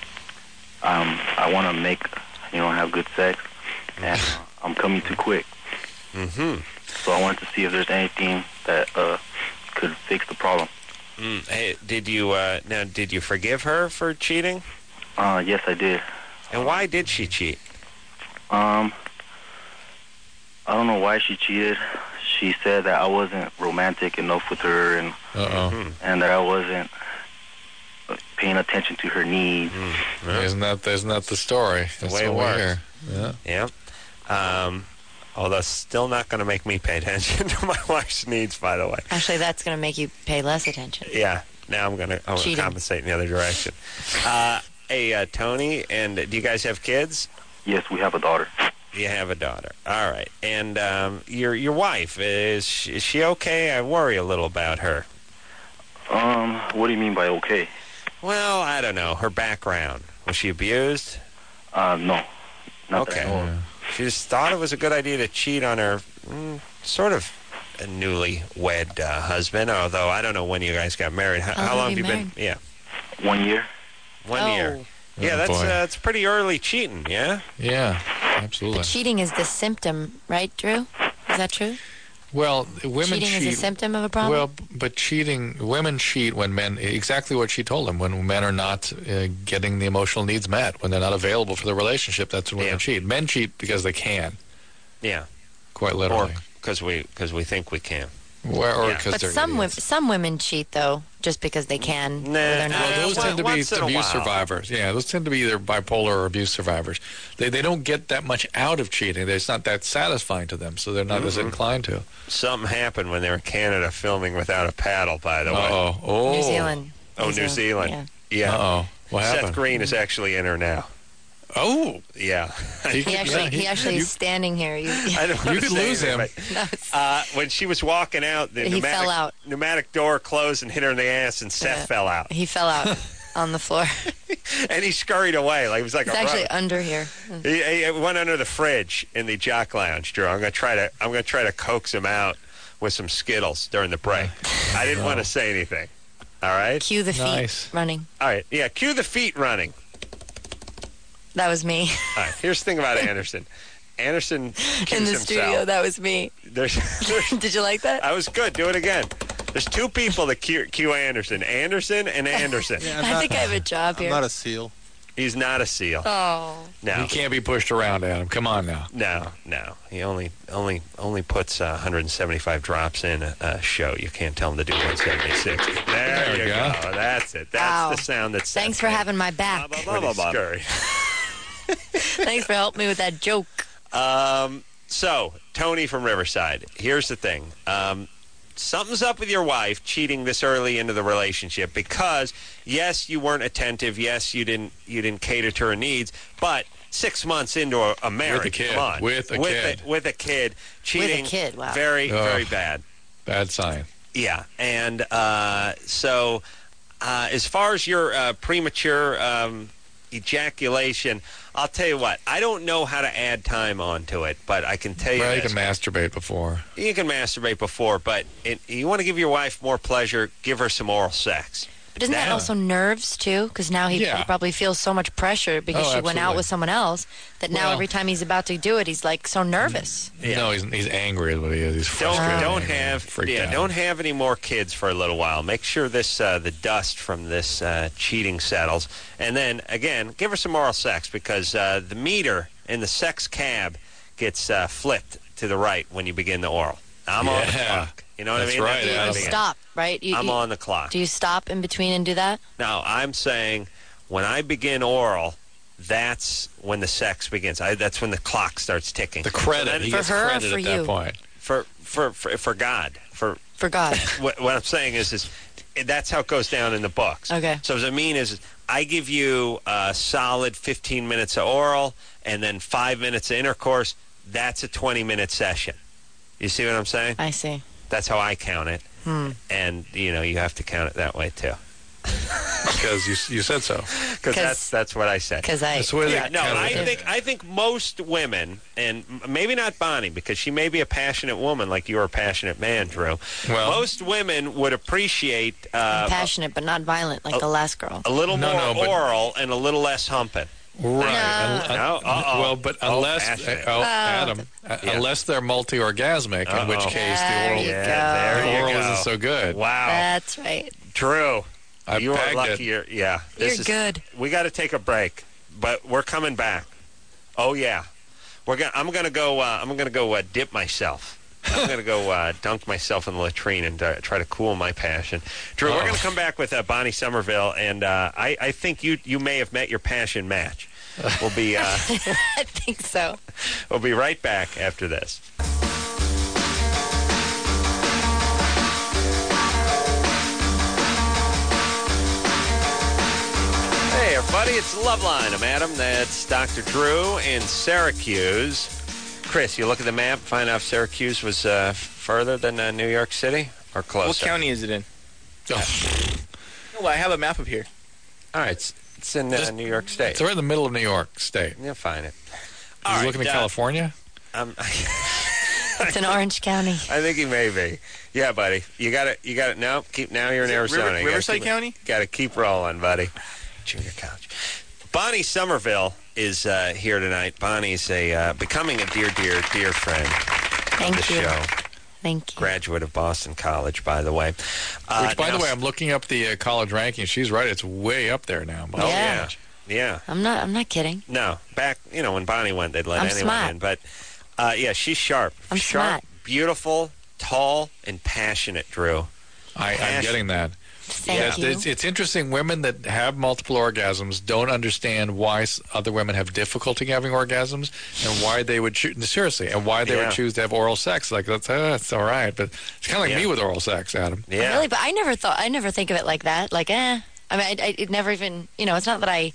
um, I want to make, you know, have good sex, and uh, I'm coming too quick. Mm-hmm. So I wanted to see if there's anything that uh, could fix the problem. Mm. Hey, did you uh, now? Did you forgive her for cheating? Uh, yes, I did. And why did she cheat? Um, I don't know why she cheated. She said that I wasn't romantic enough with her, and Uh-oh. and that I wasn't paying attention to her needs. Mm. Isn't that isn't that the story? That's way it what we works. hear. Yeah. Yeah. Um, although still not going to make me pay attention to my wife's needs, by the way. Actually, that's going to make you pay less attention. Yeah. Now I'm going to I'm gonna Cheating. compensate in the other direction. Uh, hey, uh, Tony, and do you guys have kids? Yes, we have a daughter. You have a daughter. All right. And um, your your wife, is she, is she okay? I worry a little about her. Um, what do you mean by okay? Well, I don't know. Her background. Was she abused? Uh, no. Not that I know Okay. of. She just thought it was a good idea to cheat on her mm, sort of a newly-wed uh, husband, although I don't know when you guys got married. How, How how long long have have you you been? Yeah, One year. one Oh. year. Yeah, Oh, that's boy. uh, that's pretty early cheating, yeah? Yeah, absolutely. Cheating is the symptom, right, Drew? Is that true? Well, women Cheating cheat. is a symptom of a problem? Well, but cheating, women cheat when men, exactly what she told them, when men are not uh, getting the emotional needs met, when they're not available for the relationship, that's when women Yeah. cheat. Men cheat because they can, Yeah. quite Or literally. because we, cause we think we can. Or, or Yeah. 'cause but they're some women, idiots. some women cheat, though, just because they can. Nah, or they're not. well, Well, those Uh, tend to be once in a abuse while. survivors. Yeah, those tend to be either bipolar or abuse survivors. They they don't get that much out of cheating. It's not that satisfying to them, so they're not as inclined to. Something happened when they were in Canada filming without a paddle, by the way. Uh-oh. Oh. New Zealand. Oh, New Zealand. Yeah. Yeah. Uh-oh. What Seth happened? Green is actually in her now. Oh. Yeah. He actually, Yeah, he, he- actually you- is standing here. You, I don't You wanna could say lose anything, him. but, no, it's, Uh, when she was walking out, the He pneumatic, fell out. pneumatic door closed and hit her in the ass, and Seth Yeah. fell out. he fell out on the floor. And he scurried away like it was like It's a actually rug. under here. He, he went under the fridge in the Jock Lounge, Drew. I'm gonna try to I'm gonna try to coax him out with some Skittles during the break. I didn't want to say anything. All right. Cue the feet Nice. running. All right. Yeah. Cue the feet running. That was me. All right. Here's the thing about Anderson. Anderson cues In the himself. studio, that was me. There's, there's Did you like that? that was good. Do it again. There's two people that cue, cue Anderson. Anderson and Anderson. Yeah, I'm I not, think I have a job I'm here. not a seal. He's not a seal. Oh. No. He can't be pushed around, Adam. Come on now. No, no. He only only only puts uh, one hundred seventy-five drops in a, a show. You can't tell him to do one seventy-six. There, There we you go. go. That's it. That's Wow. the sound that's. Thanks for having my back. Blah, blah, blah, blah. Thanks for helping me with that joke. Um, so, Tony from Riverside. Here's the thing. Um, something's up with your wife cheating this early into the relationship because, yes, you weren't attentive. Yes, you didn't you didn't cater to her needs. But six months into a, a marriage, kid. come on, With a with kid. A, with a kid, cheating, kid, wow. very Ugh. very bad. Bad sign. Yeah, and uh, so uh, as far as your uh, premature um, ejaculation, I'll tell you what. I don't know how to add time onto it, but I can tell you Well, you this. can masturbate before. You can masturbate before, but it, you want to give your wife more pleasure, give her some oral sex. But isn't that, That- also nerves, too? Because now he, Yeah. he probably feels so much pressure because Oh, she went out absolutely. with someone else that now Well- every time he's about to do it, he's like so nervous. No, he's, he's angry is what he is. He's Don't frustrated. don't angry, have freaked yeah out. don't have any more kids for a little while. Make sure this uh, the dust from this uh, cheating settles, and then again give her some oral sex because uh, the meter in the sex cab gets uh, flipped to the right when you begin the oral. I'm on the Yeah. clock. You know what That's I mean? right, That's You when I Adam. begin. stop, right? You, I'm you- on the clock. Do you stop in between and do that? No, I'm saying when I begin oral, that's when the sex begins. I, that's when the clock starts ticking. The credit. So then- He For gets her or credit for at you? that point. for for for for God for For God. what, what I'm saying is is that's how it goes down in the books. Okay. So what I mean is I give you a solid fifteen minutes of oral and then five minutes of intercourse. That's a twenty minute session. You see what I'm saying? I see. That's how I count it. Hmm. And you know you have to count it that way too. Because you, you said so. Because that's that's what I said. Because I. That's the way they Yeah, no, count I it. think I think most women, and m- maybe not Bonnie, because she may be a passionate woman like you're a passionate man, Drew. Well- most women would appreciate uh, passionate, but not violent like the last girl. a little No, more no, but- oral and a little less humping. Right. No. Un- No, uh-oh. Well, but Oh, unless, passionate. oh, Oh. Adam, uh, Yeah. unless they're multi-orgasmic, in which Uh-oh. case the There oral, you Yeah, go. there the you oral go. isn't so good. Wow, That's right. Drew, I you are bagged lucky. it. You're, yeah, this You're is, good. We got to take a break, but we're coming back. Oh yeah, we're gonna. I'm gonna go. Uh, I'm gonna go uh, dip myself. I'm going to go uh, dunk myself in the latrine and uh, try to cool my passion. Drew, we're Oh. going to come back with uh, Bonnie Somerville, and uh, I, I think you you may have met your passion match. We'll be uh, I think so. we'll be right back after this. Hey, everybody, it's Loveline. I'm Adam. That's Doctor Drew in Syracuse. Chris, you look at the map, find out if Syracuse was uh, further than uh, New York City or closer. What county is it in? Oh, Oh, I have a map up here. All right, it's, it's in uh, Just- New York State. it's right in the middle of New York State. You'll find it. He's right, looking at uh, California? Um, It's in Orange County. I think he may be. Yeah, buddy. You got it. You got it. No, keep. Now you're in Is it Arizona. River- You gotta Riverside keep it- County? Got to keep rolling, buddy. Junior college. Bonnie Somerville is uh, here tonight. Bonnie's a uh, becoming a dear, dear, dear friend Thank of the you. show. Thank you. Graduate of Boston College, by the way. Uh, Which, by now- the way, I'm looking up the uh, college rankings. She's right. It's way up there now. Oh Yeah. yeah, yeah. I'm not. I'm not kidding. No, back you know when Bonnie went, they'd let I'm anyone smart. in. But uh, yeah, she's sharp. I'm sharp, smart. beautiful, tall, and passionate. Drew. I, I'm Passion. getting that. Thank Yeah. you. It's, it's interesting. Women that have multiple orgasms don't understand why s- other women have difficulty having orgasms and why they would choose, seriously, and why they Yeah. would choose to have oral sex. Like, that's, uh, that's all right. But it's kind of like Yeah. me with oral sex, Adam. Yeah. Really, but I never thought. I never think of it like that. Like, eh. I mean, I, I it never even. You know, it's not that I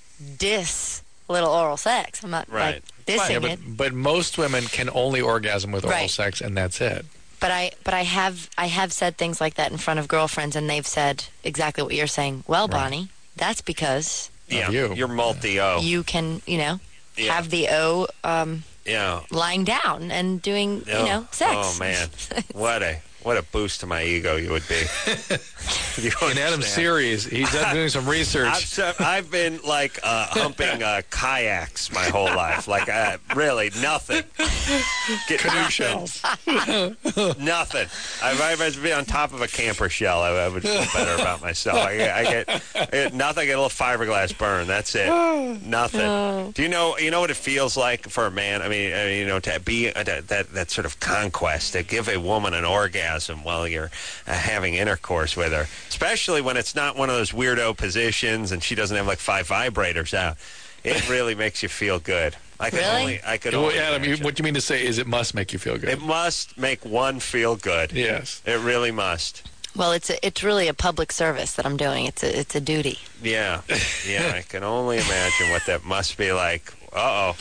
diss little oral sex. I'm not Right. like dissing Yeah, it. but, but most women can only orgasm with oral Right. sex, and that's it. But I, but I have, I have said things like that in front of girlfriends, and they've said exactly what you're saying. Well, Right. Bonnie, that's because yeah. you. You're multi-O. you can, you know, Yeah. have the O um, Yeah. lying down and doing, Oh, you know, sex. Oh man, what a what a boost to my ego you would be. You In Adam's understand? series, he's done doing some I've, research. se- I've been like uh, humping uh, kayaks my whole life. Like uh, really nothing. Get Canoe nothing. shells. Nothing. If I was be on top of a camper shell, I, I would feel better about myself. I, get- I, get, I get nothing. I get a little fiberglass burn. That's it. Nothing. Do you know? You know what it feels like for a man? I mean, I mean you know, to be uh, that, that that sort of conquest, to give a woman an orgasm while you're uh, having intercourse with her, especially when it's not one of those weirdo positions and she doesn't have like five vibrators out. It really makes you feel good. I could Really? only. I could Well, only. Adam, you, imagine. what you mean to say is it must make you feel good. It must make one feel good. Yes. It really must. Well, it's a, it's really a public service that I'm doing. It's a, it's a duty. Yeah. Yeah, I can only imagine what that must be like. Uh-oh.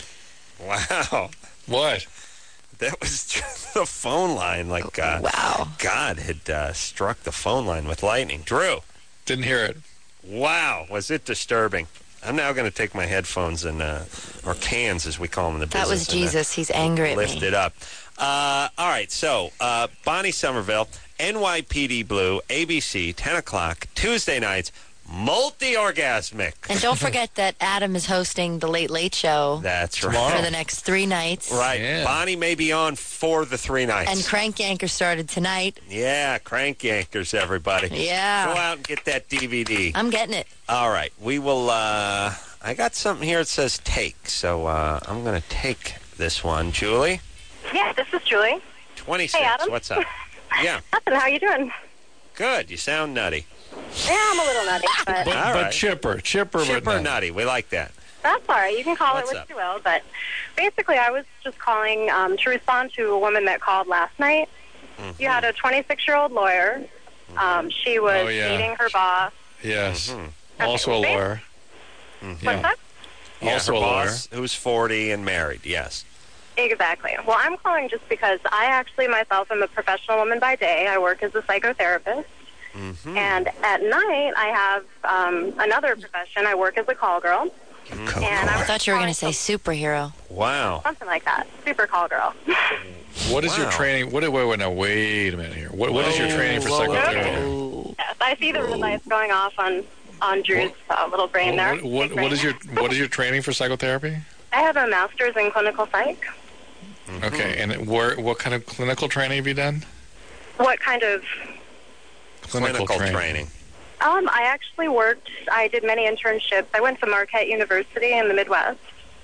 Wow. What? That was just the phone line. Like, uh, Wow. God had uh, struck the phone line with lightning. Drew. Didn't hear it. Wow. Was it disturbing? I'm now going to take my headphones and, uh, or cans as we call them in the That was business. and, uh, Jesus. He's angry at lift me. it up. Uh, all right, so uh, Bonnie Somerville, N Y P D Blue, A B C, ten o'clock, Tuesday nights, multi-orgasmic. And don't forget that Adam is hosting the Late Late Show. That's right. For the next three nights. Right. Yeah. Bonnie may be on for the three nights. And Crank Yanker started tonight. Yeah, Crank Yankers, everybody. Yeah. Go out and get that D V D. I'm getting it. All right. We will, uh, I got something here that says take, so uh, I'm going to take this one. Julie? Yeah, this is Julie. twenty-six. Hey, Adam. What's up? Yeah. Nothing. How you doing? Good. You sound nutty. Yeah, I'm a little nutty, but But, All but right. chipper, chipper, Chipper but nutty. nutty. We like that. that's all right. You can call What's it what up? you will. But basically, I was just calling um, to respond to a woman that called last night. Mm-hmm. You had a twenty-six-year-old lawyer. Um, she was Oh, yeah. dating her boss. Yes. Mm-hmm. Also a Okay. lawyer. What's Yeah. that? Yeah, Also her a lawyer. boss, who's forty and married, yes. Exactly. Well, I'm calling just because I actually myself am a professional woman by day. I work as a psychotherapist. Mm-hmm. And at night, I have um, another profession. I work as a call girl. Mm-hmm. And I I was thought you were going calling to say superhero. Wow. something like that. Super call girl. What is your Wow. training? What? Wait, wait, now, wait a minute here. What, what is your Whoa, training for whoa, whoa. psychotherapy? Yes, I see the red lights going off on, on Drew's uh, little brain there. What, what, Big what is brain. your What is your training for psychotherapy? I have a master's in clinical psych. Okay, and where, what kind of clinical training have you done? What kind of... Clinical, training. Um, I actually worked, I did many internships. I went to Marquette University in the Midwest.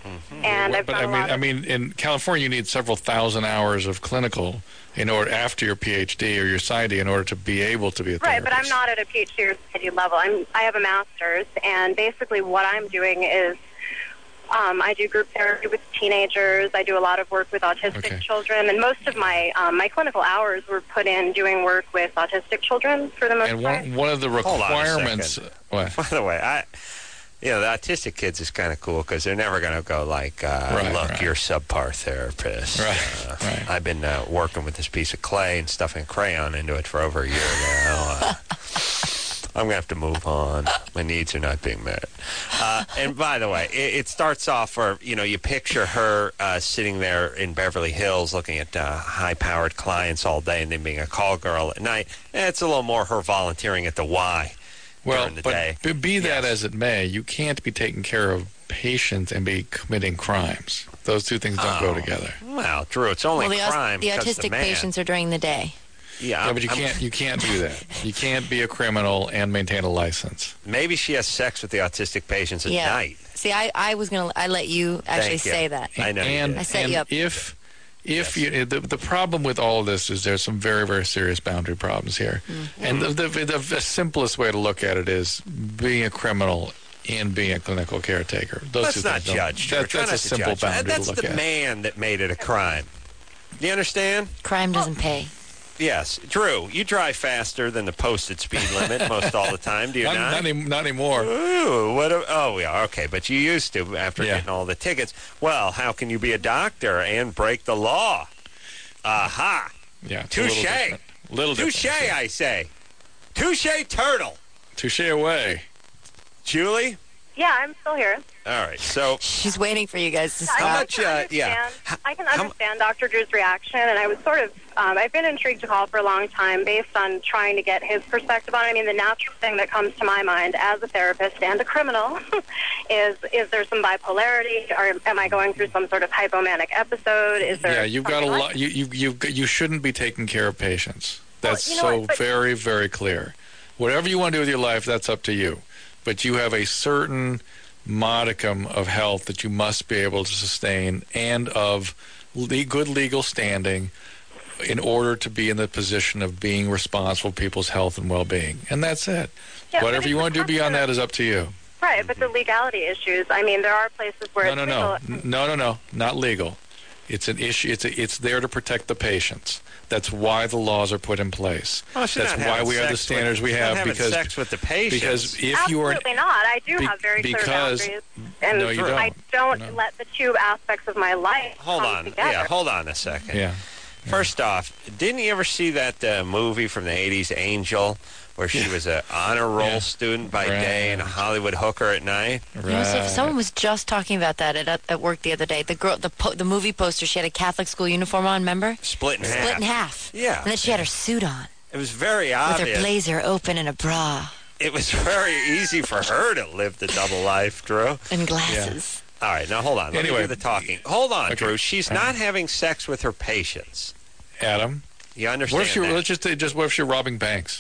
And I've But done I a mean, lot I of, mean, in California, you need several thousand hours of clinical in order after your PhD or your PsyD in order to be able to be a right, therapist. but I'm not at a PhD or PhD level. I'm, I have a master's, and basically what I'm doing is um, I do group therapy with teenagers. I do a lot of work with autistic Okay. children, and most of my um, my clinical hours were put in doing work with autistic children for the most And part. one, one of the Hold on a requirements. second. What? By the way, I, you know, the autistic kids is kind of cool because they're never going to go like, uh, Right, look, right. you're a subpar therapist. Right, Uh, right. I've been uh, working with this piece of clay and stuffing crayon into it for over a year now. Uh, I'm going to have to move on. My needs are not being met. Uh, and by the way, it, it starts off where, you know, you picture her uh, sitting there in Beverly Hills looking at uh, high-powered clients all day and then being a call girl at night. And it's a little more her volunteering at the Y Well, during the but day. be- be that Yes. as it may, you can't be taking care of patients and be committing crimes. Those two things don't go Oh. together. Well, Drew, it's only well, the, aus- crime the because autistic the man. patients are during the day. Yeah, Yeah, but you I'm- can't you can't do that. You can't be a criminal and maintain a license. Maybe she has sex with the autistic patients at Yeah. night. See, I, I was going to, I let you actually Thank you. say that. I know you and did. I set and you up. if if you the, the problem with all of this is there's some very very serious boundary problems here, Mm-hmm. and the, the the the simplest way to look at it is being a criminal and being a clinical caretaker. Those Let's two not things don't- judge. Drew. That, Try that's a not to simple judge. boundary That's to look the at. man that made it a crime. Do you understand? Crime doesn't pay. Yes. Drew, you drive faster than the posted speed limit most all the time, do you Not, not? not, any- not anymore. Ooh, what a, oh, yeah, okay, but you used to after Yeah. getting all the tickets. Well, how can you be a doctor and break the law? Aha. Yeah, it's a little Touche. different. Little Touche, different. I say. Touche, turtle. Touche away. Julie? Yeah, I'm still here. All right, so She's waiting for you guys to I stop. much, can uh, understand, yeah. I can understand Doctor Drew's reaction, and I was sort of, um, I've been intrigued to call for a long time based on trying to get his perspective on it. I mean, the natural thing that comes to my mind as a therapist and a criminal is, is there some bipolarity, or am I going through some sort of hypomanic episode? Is there Yeah, you've got a something like lot. You you you you shouldn't be taking care of patients. That's you know so what, but- very very clear. Whatever you want to do with your life, that's up to you. But you have a certain modicum of health that you must be able to sustain and of le- good legal standing in order to be in the position of being responsible for people's health and well-being. And that's it. Yeah, but Whatever you it's want to do a beyond question that is up to you. Right, but the legality issues, I mean, there are places where No, it's no, no, legal. N- no, no, no, not legal. It's an issue. It's a, it's there to protect the patients. That's why the laws are put in place. Well, she's That's not why having we have the sex standards with, we she's not have having because sex with the patients. because if you are Absolutely not. I do be- have very clear because- boundaries, and No, you I don't. don't No. let the two aspects of my life Hold come on. together. Yeah, hold on a second. yeah. First off, didn't you ever see that uh, movie from the eighties, Angel, where she was an honor roll Yeah. student by Right. day and a Hollywood hooker at night? Joseph, someone was just talking about that at, at work the other day. The girl, the po- the movie poster, she had a Catholic school uniform on. Remember? Split in half. Split in half. Yeah. And then she had her suit on. It was very With obvious. her blazer open and a bra. It was very easy for her to live the double life, Drew. And glasses. All right, now hold on. Let Anyway. me do the talking. Hold on, Okay. Drew. She's All right. not having sex with her patients. Adam, You understand what if you're, that? let's just, just, what if you're robbing banks?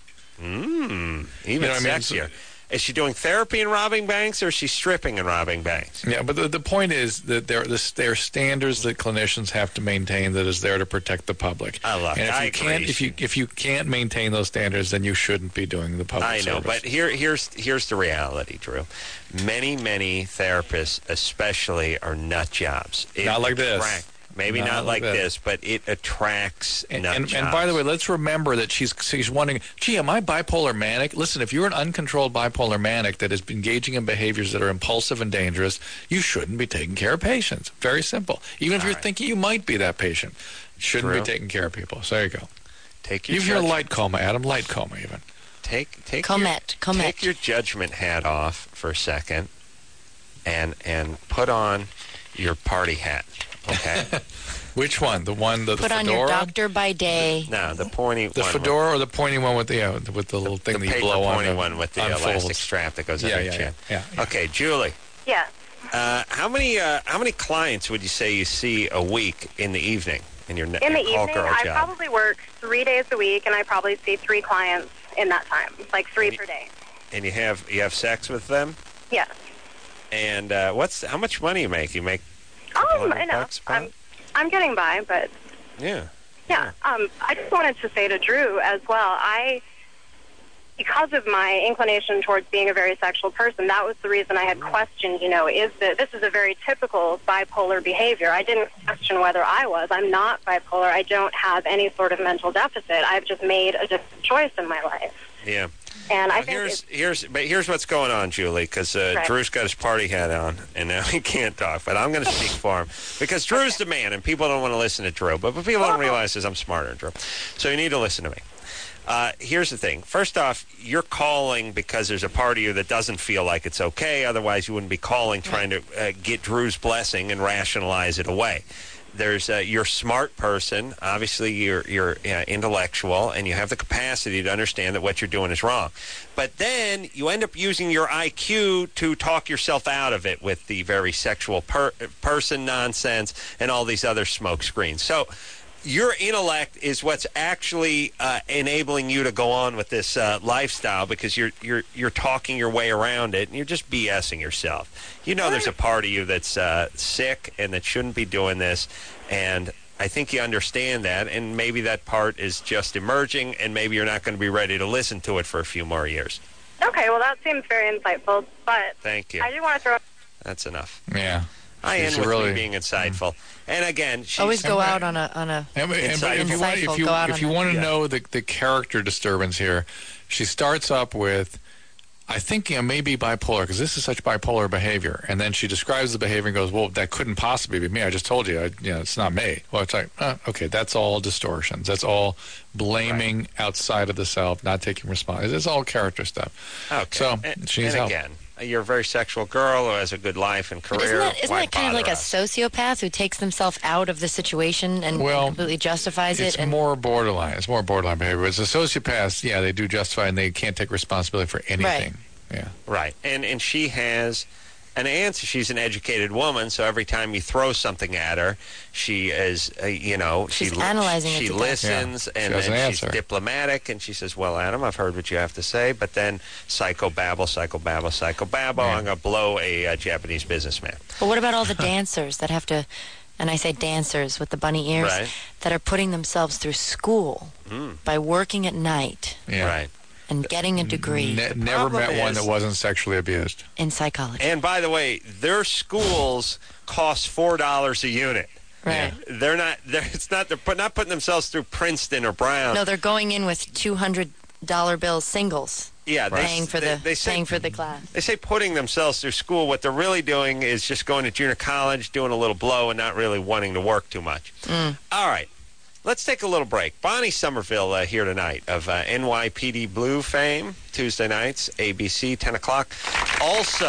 Mm, even You know what I mean? sexier. Is she doing therapy and robbing banks, or is she stripping and robbing banks? Yeah, but the, the point is that there, this, there are standards that clinicians have to maintain that is there to protect the public. I love and it. if I you agree. can't, if you if you can't maintain those standards, then you shouldn't be doing the public I know, service. but here, here's here's the reality, Drew. Many, many therapists, especially, are nut jobs. It Not like this. attract- Maybe Not not, like like this. this, but it attracts And, nut and, jobs. and by the way, let's remember that she's she's wondering, gee, am I bipolar manic? Listen, if you're an uncontrolled bipolar manic that is engaging in behaviors that are impulsive and dangerous, you shouldn't be taking care of patients. Very simple. Even if All you're right. thinking you might be that patient, shouldn't True. be taking care of people. So there you go. take your You've heard judgment- light coma, Adam. Light coma, even. take take Comet, your, comet. take your judgment hat off for a second, and and put on your party hat. Okay. Which one? The one, the, the Put on fedora? your doctor by day. No, the pointy The one. fedora or the pointy one with the uh, with the little with thing the that you paper blow on? pointy the- one with the unfolds. elastic strap that goes Yeah, under yeah, your chin. yeah, yeah. Okay, Julie. Yes. Uh, how many uh, how many clients would you say you see a week in the evening in your, ne- In the your call evening, girl I job? probably work three days a week, and I probably see three clients in that time, like three And you- per day. And you have you have sex with them? Yes. And uh, what's how much money you make? You make a couple Um, hundred I know. bucks a I'm, month? I'm getting by, but Yeah. yeah. Um, I just wanted to say to Drew as well, I, because of my inclination towards being a very sexual person, that was the reason I had questioned, you know, is that this is a very typical bipolar behavior. I didn't question whether I was. I'm not bipolar. I don't have any sort of mental deficit. I've just made a different choice in my life. Yeah. And I Well, think here's it's, here's but here's what's going on, Julie, because uh, Right. Drew's got his party hat on, and now he can't talk. But I'm going to speak for him because Drew's the man, and people don't want to listen to Drew. But what people don't realize is I'm smarter than Drew, so you need to listen to me. Uh, here's the thing. First off, you're calling because there's a part of you that doesn't feel like it's okay. Otherwise, you wouldn't be calling trying to uh, get Drew's blessing and rationalize it away. There's uh, you're a smart person. Obviously, you're you're uh, intellectual, and you have the capacity to understand that what you're doing is wrong. But then you end up using your I Q to talk yourself out of it with the very sexual per- person nonsense and all these other smoke screens. So your intellect is what's actually uh, enabling you to go on with this uh, lifestyle because you're you're you're talking your way around it and you're just BSing yourself. You know, there's a part of you that's uh, sick and that shouldn't be doing this, and I think you understand that. And maybe that part is just emerging, and maybe you're not going to be ready to listen to it for a few more years. okay, well, that seems very insightful, but Thank you. I do want to throw... That's enough. Yeah. I She's end with really- me being insightful. And again, she's Always go out on a on a And, and, Inside- but if you want, insightful, if you, go out if on you a- want to Yeah. know the, the character disturbance here, she starts up with, I think you know, maybe bipolar, because this is such bipolar behavior. And then she describes the behavior and goes, well, that couldn't possibly be me. I just told you, I, you know, it's not me. Well, it's like, uh, okay, that's all distortions. That's all blaming outside of the self, not taking responsibility. It's all character stuff. Okay. So and, she needs and help. again, you're a very sexual girl who has a good life and But career. isn't that, isn't Why that kind of bother like a us? sociopath who takes themselves out of the situation and Well, completely justifies It's it? And more borderline. It's more borderline behavior. It's a sociopath, yeah, they do justify and they can't take responsibility for anything. Yeah. Right. And and she has an answer. She's an educated woman, so every time you throw something at her, she is, uh, you know, She's she analyzing it she to death. listens, Yeah. She and has an then she's answer. diplomatic, and she says, well, Adam, I've heard what you have to say, but then psychobabble, psychobabble, psychobabble, Yeah. I'm going to blow a uh, Japanese businessman. But what about all the dancers that have to, and I say dancers with the bunny ears, Right. that are putting themselves through school Mm. by working at night Yeah. Right. and getting a degree Ne- never problem met one is- that wasn't sexually abused. in psychology? And by the way, their schools cost four dollars a unit. Right. They're not. They're, it's not. They're put, not putting themselves through Princeton or Brown. No, they're going in with two hundred dollar bills singles, yeah, they, paying for they, the they say, paying for the class. They say putting themselves through school. What they're really doing is just going to junior college, doing a little blow, and not really wanting to work too much. Mm. All right. Let's take a little break. Bonnie Somerville uh, here tonight of uh, N Y P D Blue fame, Tuesday nights, A B C, ten o'clock. Also,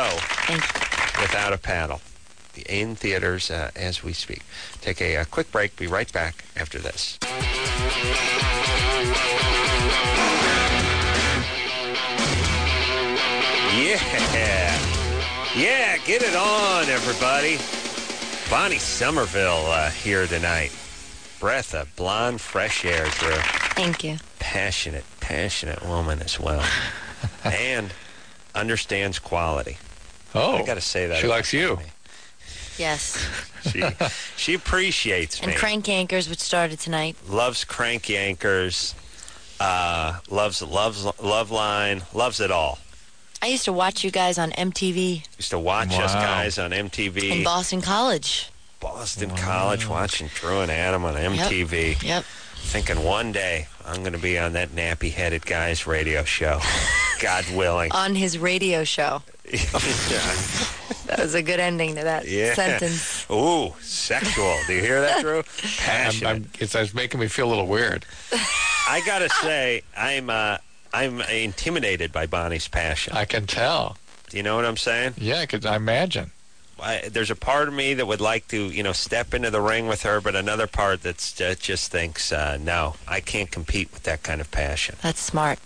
Without a Paddle, in theaters uh, as we speak. Take a, a quick break. Be right back after this. Yeah. Yeah, get it on, everybody. Bonnie Somerville uh, here tonight. Breath of blonde, fresh air, Drew. Thank you. Passionate, passionate woman as well. And understands quality. Oh, I got to say that. she likes you. Yes. She, she appreciates And me. Crank Anchors, which started tonight. Loves Crank Yankers. Uh, loves loves Love Line. Loves it all. I used to watch you guys on M T V Used to watch us Wow. guys on M T V. in Boston College. Boston College, watching Drew and Adam on M T V. Yep. Yep. Thinking one day I'm going to be on that nappy-headed guy's radio show. God willing. On his radio show. Yeah. That was a good ending to that Yeah. sentence. Ooh, sexual. Do you hear that, Drew? I'm, Passionate. I'm, it's, it's making me feel a little weird. I got to say, I'm uh, I'm intimidated by Bonnie's passion. I can tell. Do you know what I'm saying? Yeah, I could I imagine. I, there's a part of me that would like to, you know, step into the ring with her, but another part that's, that just thinks, uh, no, I can't compete with that kind of passion. That's smart.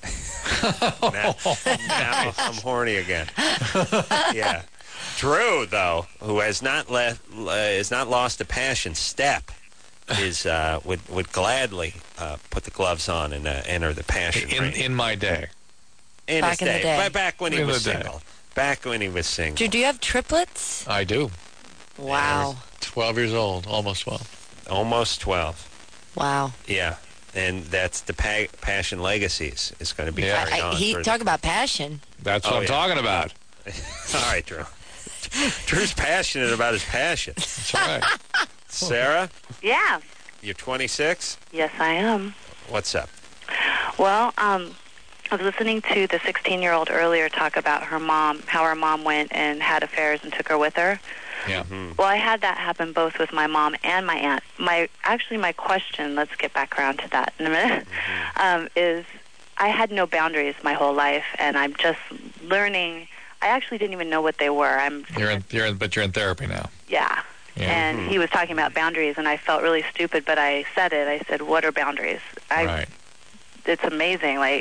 Now, now I'm horny again. Yeah. Drew, though, who has not left, uh, has not lost a passion step, is uh, would would gladly uh, put the gloves on and uh, enter the passion In ring. in my day. In Back his in the day. day. Ba- back when he In was the day. single. Back when he was single. Dude, do you have triplets? I do. Wow. twelve years old, almost twelve. Almost twelve. Wow. Yeah. And that's the pa- Passion Legacies is going to be Yeah. carried I, on. he for the- talk about passion. That's Oh, what I'm yeah. talking about. All right, Drew. Drew's passionate about his passion. That's right. Sarah, Yeah. you're twenty-six. Yes, I am. What's up? Well, um, I was listening to the sixteen-year-old earlier talk about her mom, how her mom went and had affairs and took her with her. Yeah. Well, I had that happen both with my mom and my aunt. My actually, my question, let's get back around to that in a minute, um, is I had no boundaries my whole life, and I'm just learning. I actually didn't even know what they were. I'm You're in, you're in, but you're in therapy now. yeah. Yeah. And he was talking about boundaries, and I felt really stupid, but I said it. I said, "What are boundaries?" I, Right. It's amazing. Like,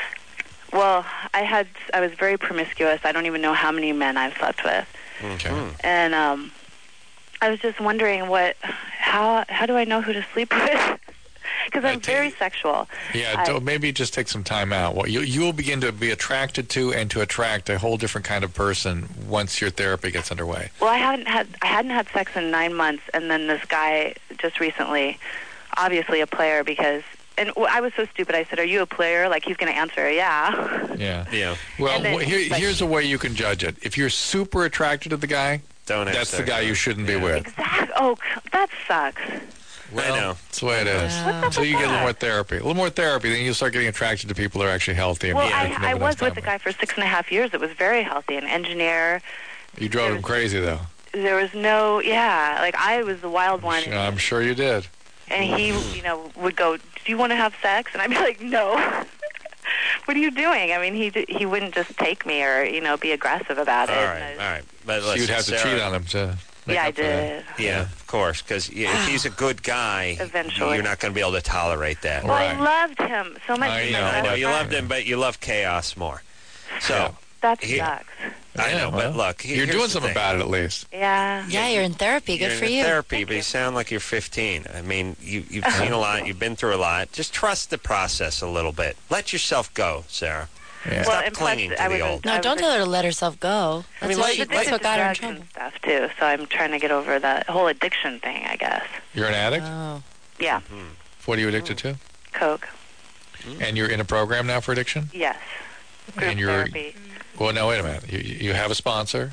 well, I had I was very promiscuous. I don't even know how many men I've slept with, Okay. and um, I was just wondering what, how how do I know who to sleep with? Because I'm very sexual. Yeah, I- so maybe just take some time out. Well, you you will begin to be attracted to and to attract a whole different kind of person once your therapy gets underway. Well, I haven't had I hadn't had sex in nine months, and then this guy just recently, obviously a player, because and w- I was so stupid. I said, "Are you a player?" Like he's going to answer, "Yeah." Yeah. Yeah. Well, And then- wh- here, but- here's a way you can judge it. If you're super attracted to the guy, Don't have that's the sex guy with you him. shouldn't Yeah. be with. Exactly. Oh, c- that sucks. Well, I know. That's the way it is. Wow. Until you get a little more therapy. A little more therapy, then you'll start getting attracted to people that are actually healthy. And Well, be different I, I than was this with the time. guy for six and a half years. It was very healthy. An engineer. You drove him crazy, though. There was no, yeah. Like I was the wild one, I'm sure you did. and he, you know, would go, "Do you want to have sex?" And I'd be like, "No." What are you doing? I mean, he d- he wouldn't just take me or you know be aggressive about it. All right, all right. But listen, You'd have to Sarah, cheat on him to make Yeah, I up for that. did. Yeah, of course, because if he's a good guy, Eventually. you're not going to be able to tolerate that. Well, I loved him so much. I you know, I know but- you loved him, but you love chaos more. So That he- sucks. I know, Yeah, but well, look, he- you're here's doing the something thing. about it at least. Yeah. Yeah, you're in therapy. Good You're for in you. therapy, but you sound like you're fifteen. I mean, you, you've seen a lot. You've been through a lot. Just trust the process a little bit. Let yourself go, Sarah. Yeah. Well, Stop and plus, clinging I to was the a- old. No, I don't was tell her to let herself go. I That's, mean, what, like- she, like- that's what got her in drugs trouble. and stuff too. So I'm trying to get over the whole addiction thing, I guess. You're an addict? Oh. Yeah, What are you addicted to? coke. And you're in a program now for addiction? Yes. Group And you're- therapy. Well, no, wait a minute. You, you have a sponsor?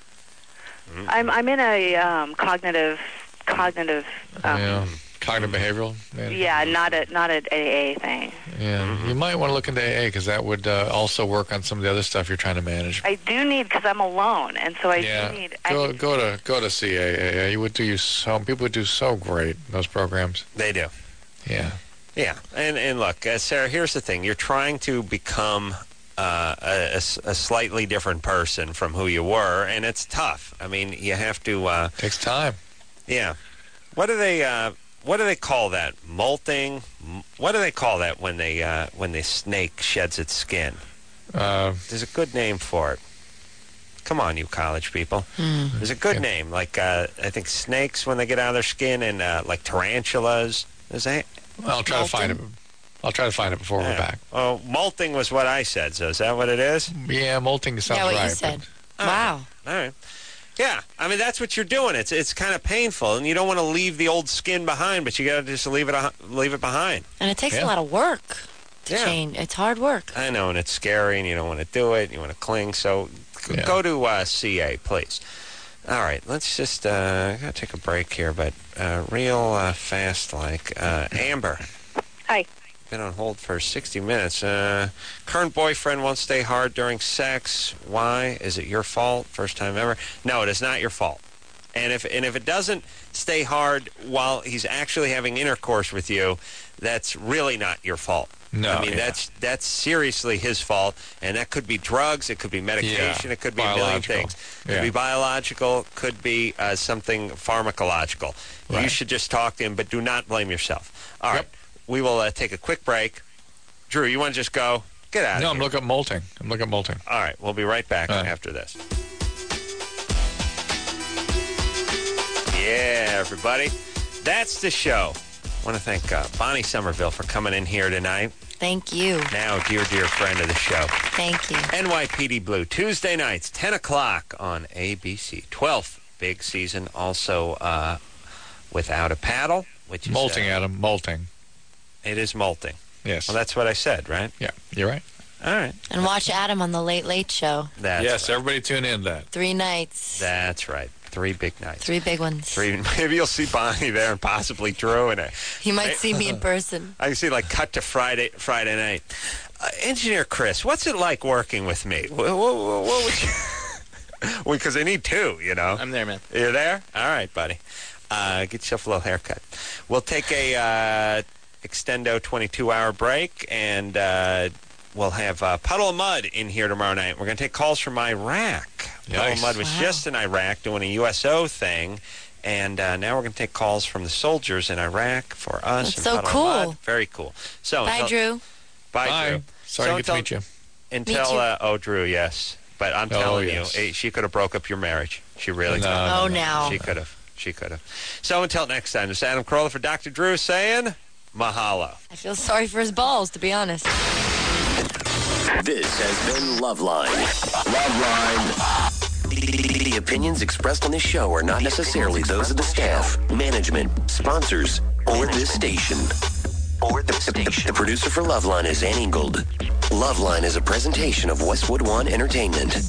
I'm I'm in a um, cognitive cognitive. Um, yeah. Cognitive behavioral? Man. yeah, not a not an A A thing. Yeah. You might want to look into A A because that would uh, also work on some of the other stuff you're trying to manage. I do need because I'm alone, and so I yeah. do need. I Go, need go to go to C A A. You would do you so people would do so great in those programs. They do. Yeah. Yeah, and and look, uh, Sarah. Here's the thing: you're trying to become uh, a, a s- a slightly different person from who you were, and it's tough. I mean, you have to. Uh, Takes time. yeah. What do they? Uh, what do they call that? Molting? M- What do they call that when they uh, when the snake sheds its skin? Uh, There's a good name for it. Come on, you college people. Hmm. There's a good name, like uh, I think snakes when they get out of their skin, and uh, like tarantulas. Is that? I'll try to find it. I'll try to find it before Yeah. we're back. Oh, molting was what I said. So is that what it is? Yeah, molting sounds Yeah, what right. you said. but- Wow. All right. Yeah, I mean that's what you're doing. It's it's kind of painful, and you don't want to leave the old skin behind, but you got to just leave it uh, leave it behind. And it takes Yeah. a lot of work to Yeah. change. It's hard work. I know, and it's scary, and you don't want to do it. You want to cling, so g- Yeah. go to uh, C A, please. All right, let's just uh, gotta take a break here, but uh, real uh, fast, like uh, Amber. Hi. Been on hold for sixty minutes. Uh, current boyfriend won't stay hard during sex. Why? Is it your fault? First time ever? No, it is not your fault. And if and if it doesn't stay hard while he's actually having intercourse with you, that's really not your fault. No, I mean yeah. that's that's seriously his fault, and that could be drugs, it could be medication, Yeah, it could be a million biological. things. Could Yeah. be biological, could be uh, something pharmacological. You Right. should just talk to him, but do not blame yourself. All right, we will uh, take a quick break. Drew, you want to just go? Get out of No, here. I'm looking at molting. I'm looking at molting. All right, we'll be right back All right. after this. Yeah, everybody. That's the show. I want to thank uh, Bonnie Somerville for coming in here tonight. Thank you. Now, dear, dear friend of the show. Thank you. N Y P D Blue, Tuesday nights, ten o'clock on A B C. twelfth big season, also uh, Without a Paddle, which is... Molting, uh, Adam. Molting. It is molting. Yes. Well, that's what I said, right? Yeah, you're right. All right. And watch Adam on the Late Late Show. That's yes, right. everybody tune in that. Three nights. That's right. Three big nights. Three big ones. Three. Maybe you'll see Bonnie there and possibly Drew in it. You might see me in person. I can see like cut to Friday Friday night. Uh, Engineer Chris, what's it like working with me? What, what, what would you? Well, because I need two, you know. I'm there, man. You're there? All right, buddy. Uh, get yourself a little haircut. We'll take a uh, extendo twenty-two hour break, and uh, we'll have uh, Puddle of Mud in here tomorrow night. We're going to take calls from Iraq. Puddle of Nice. Mud was Wow. just in Iraq doing a U S O thing, and uh, now we're going to take calls from the soldiers in Iraq for us. That's and so Puddle of cool. Mud. Very cool. So Bye, until- Drew. Bye, Bye. Drew. Sorry So to get to until- meet you. Until, too. uh, oh, Drew, yes. But I'm Oh, telling yes. you, eh, she could have broke up your marriage. She really No, could have. no, Oh, no. now. She could have. She could have. So until next time, this is Adam Carolla for Doctor Drew saying mahalo. I feel sorry for his balls, to be honest. This has been Loveline. Loveline. The, the opinions expressed on this show are not necessarily those of the staff, management, sponsors, or this station. Or the station. The producer for Loveline is Ann Ingold. Loveline is a presentation of Westwood One Entertainment.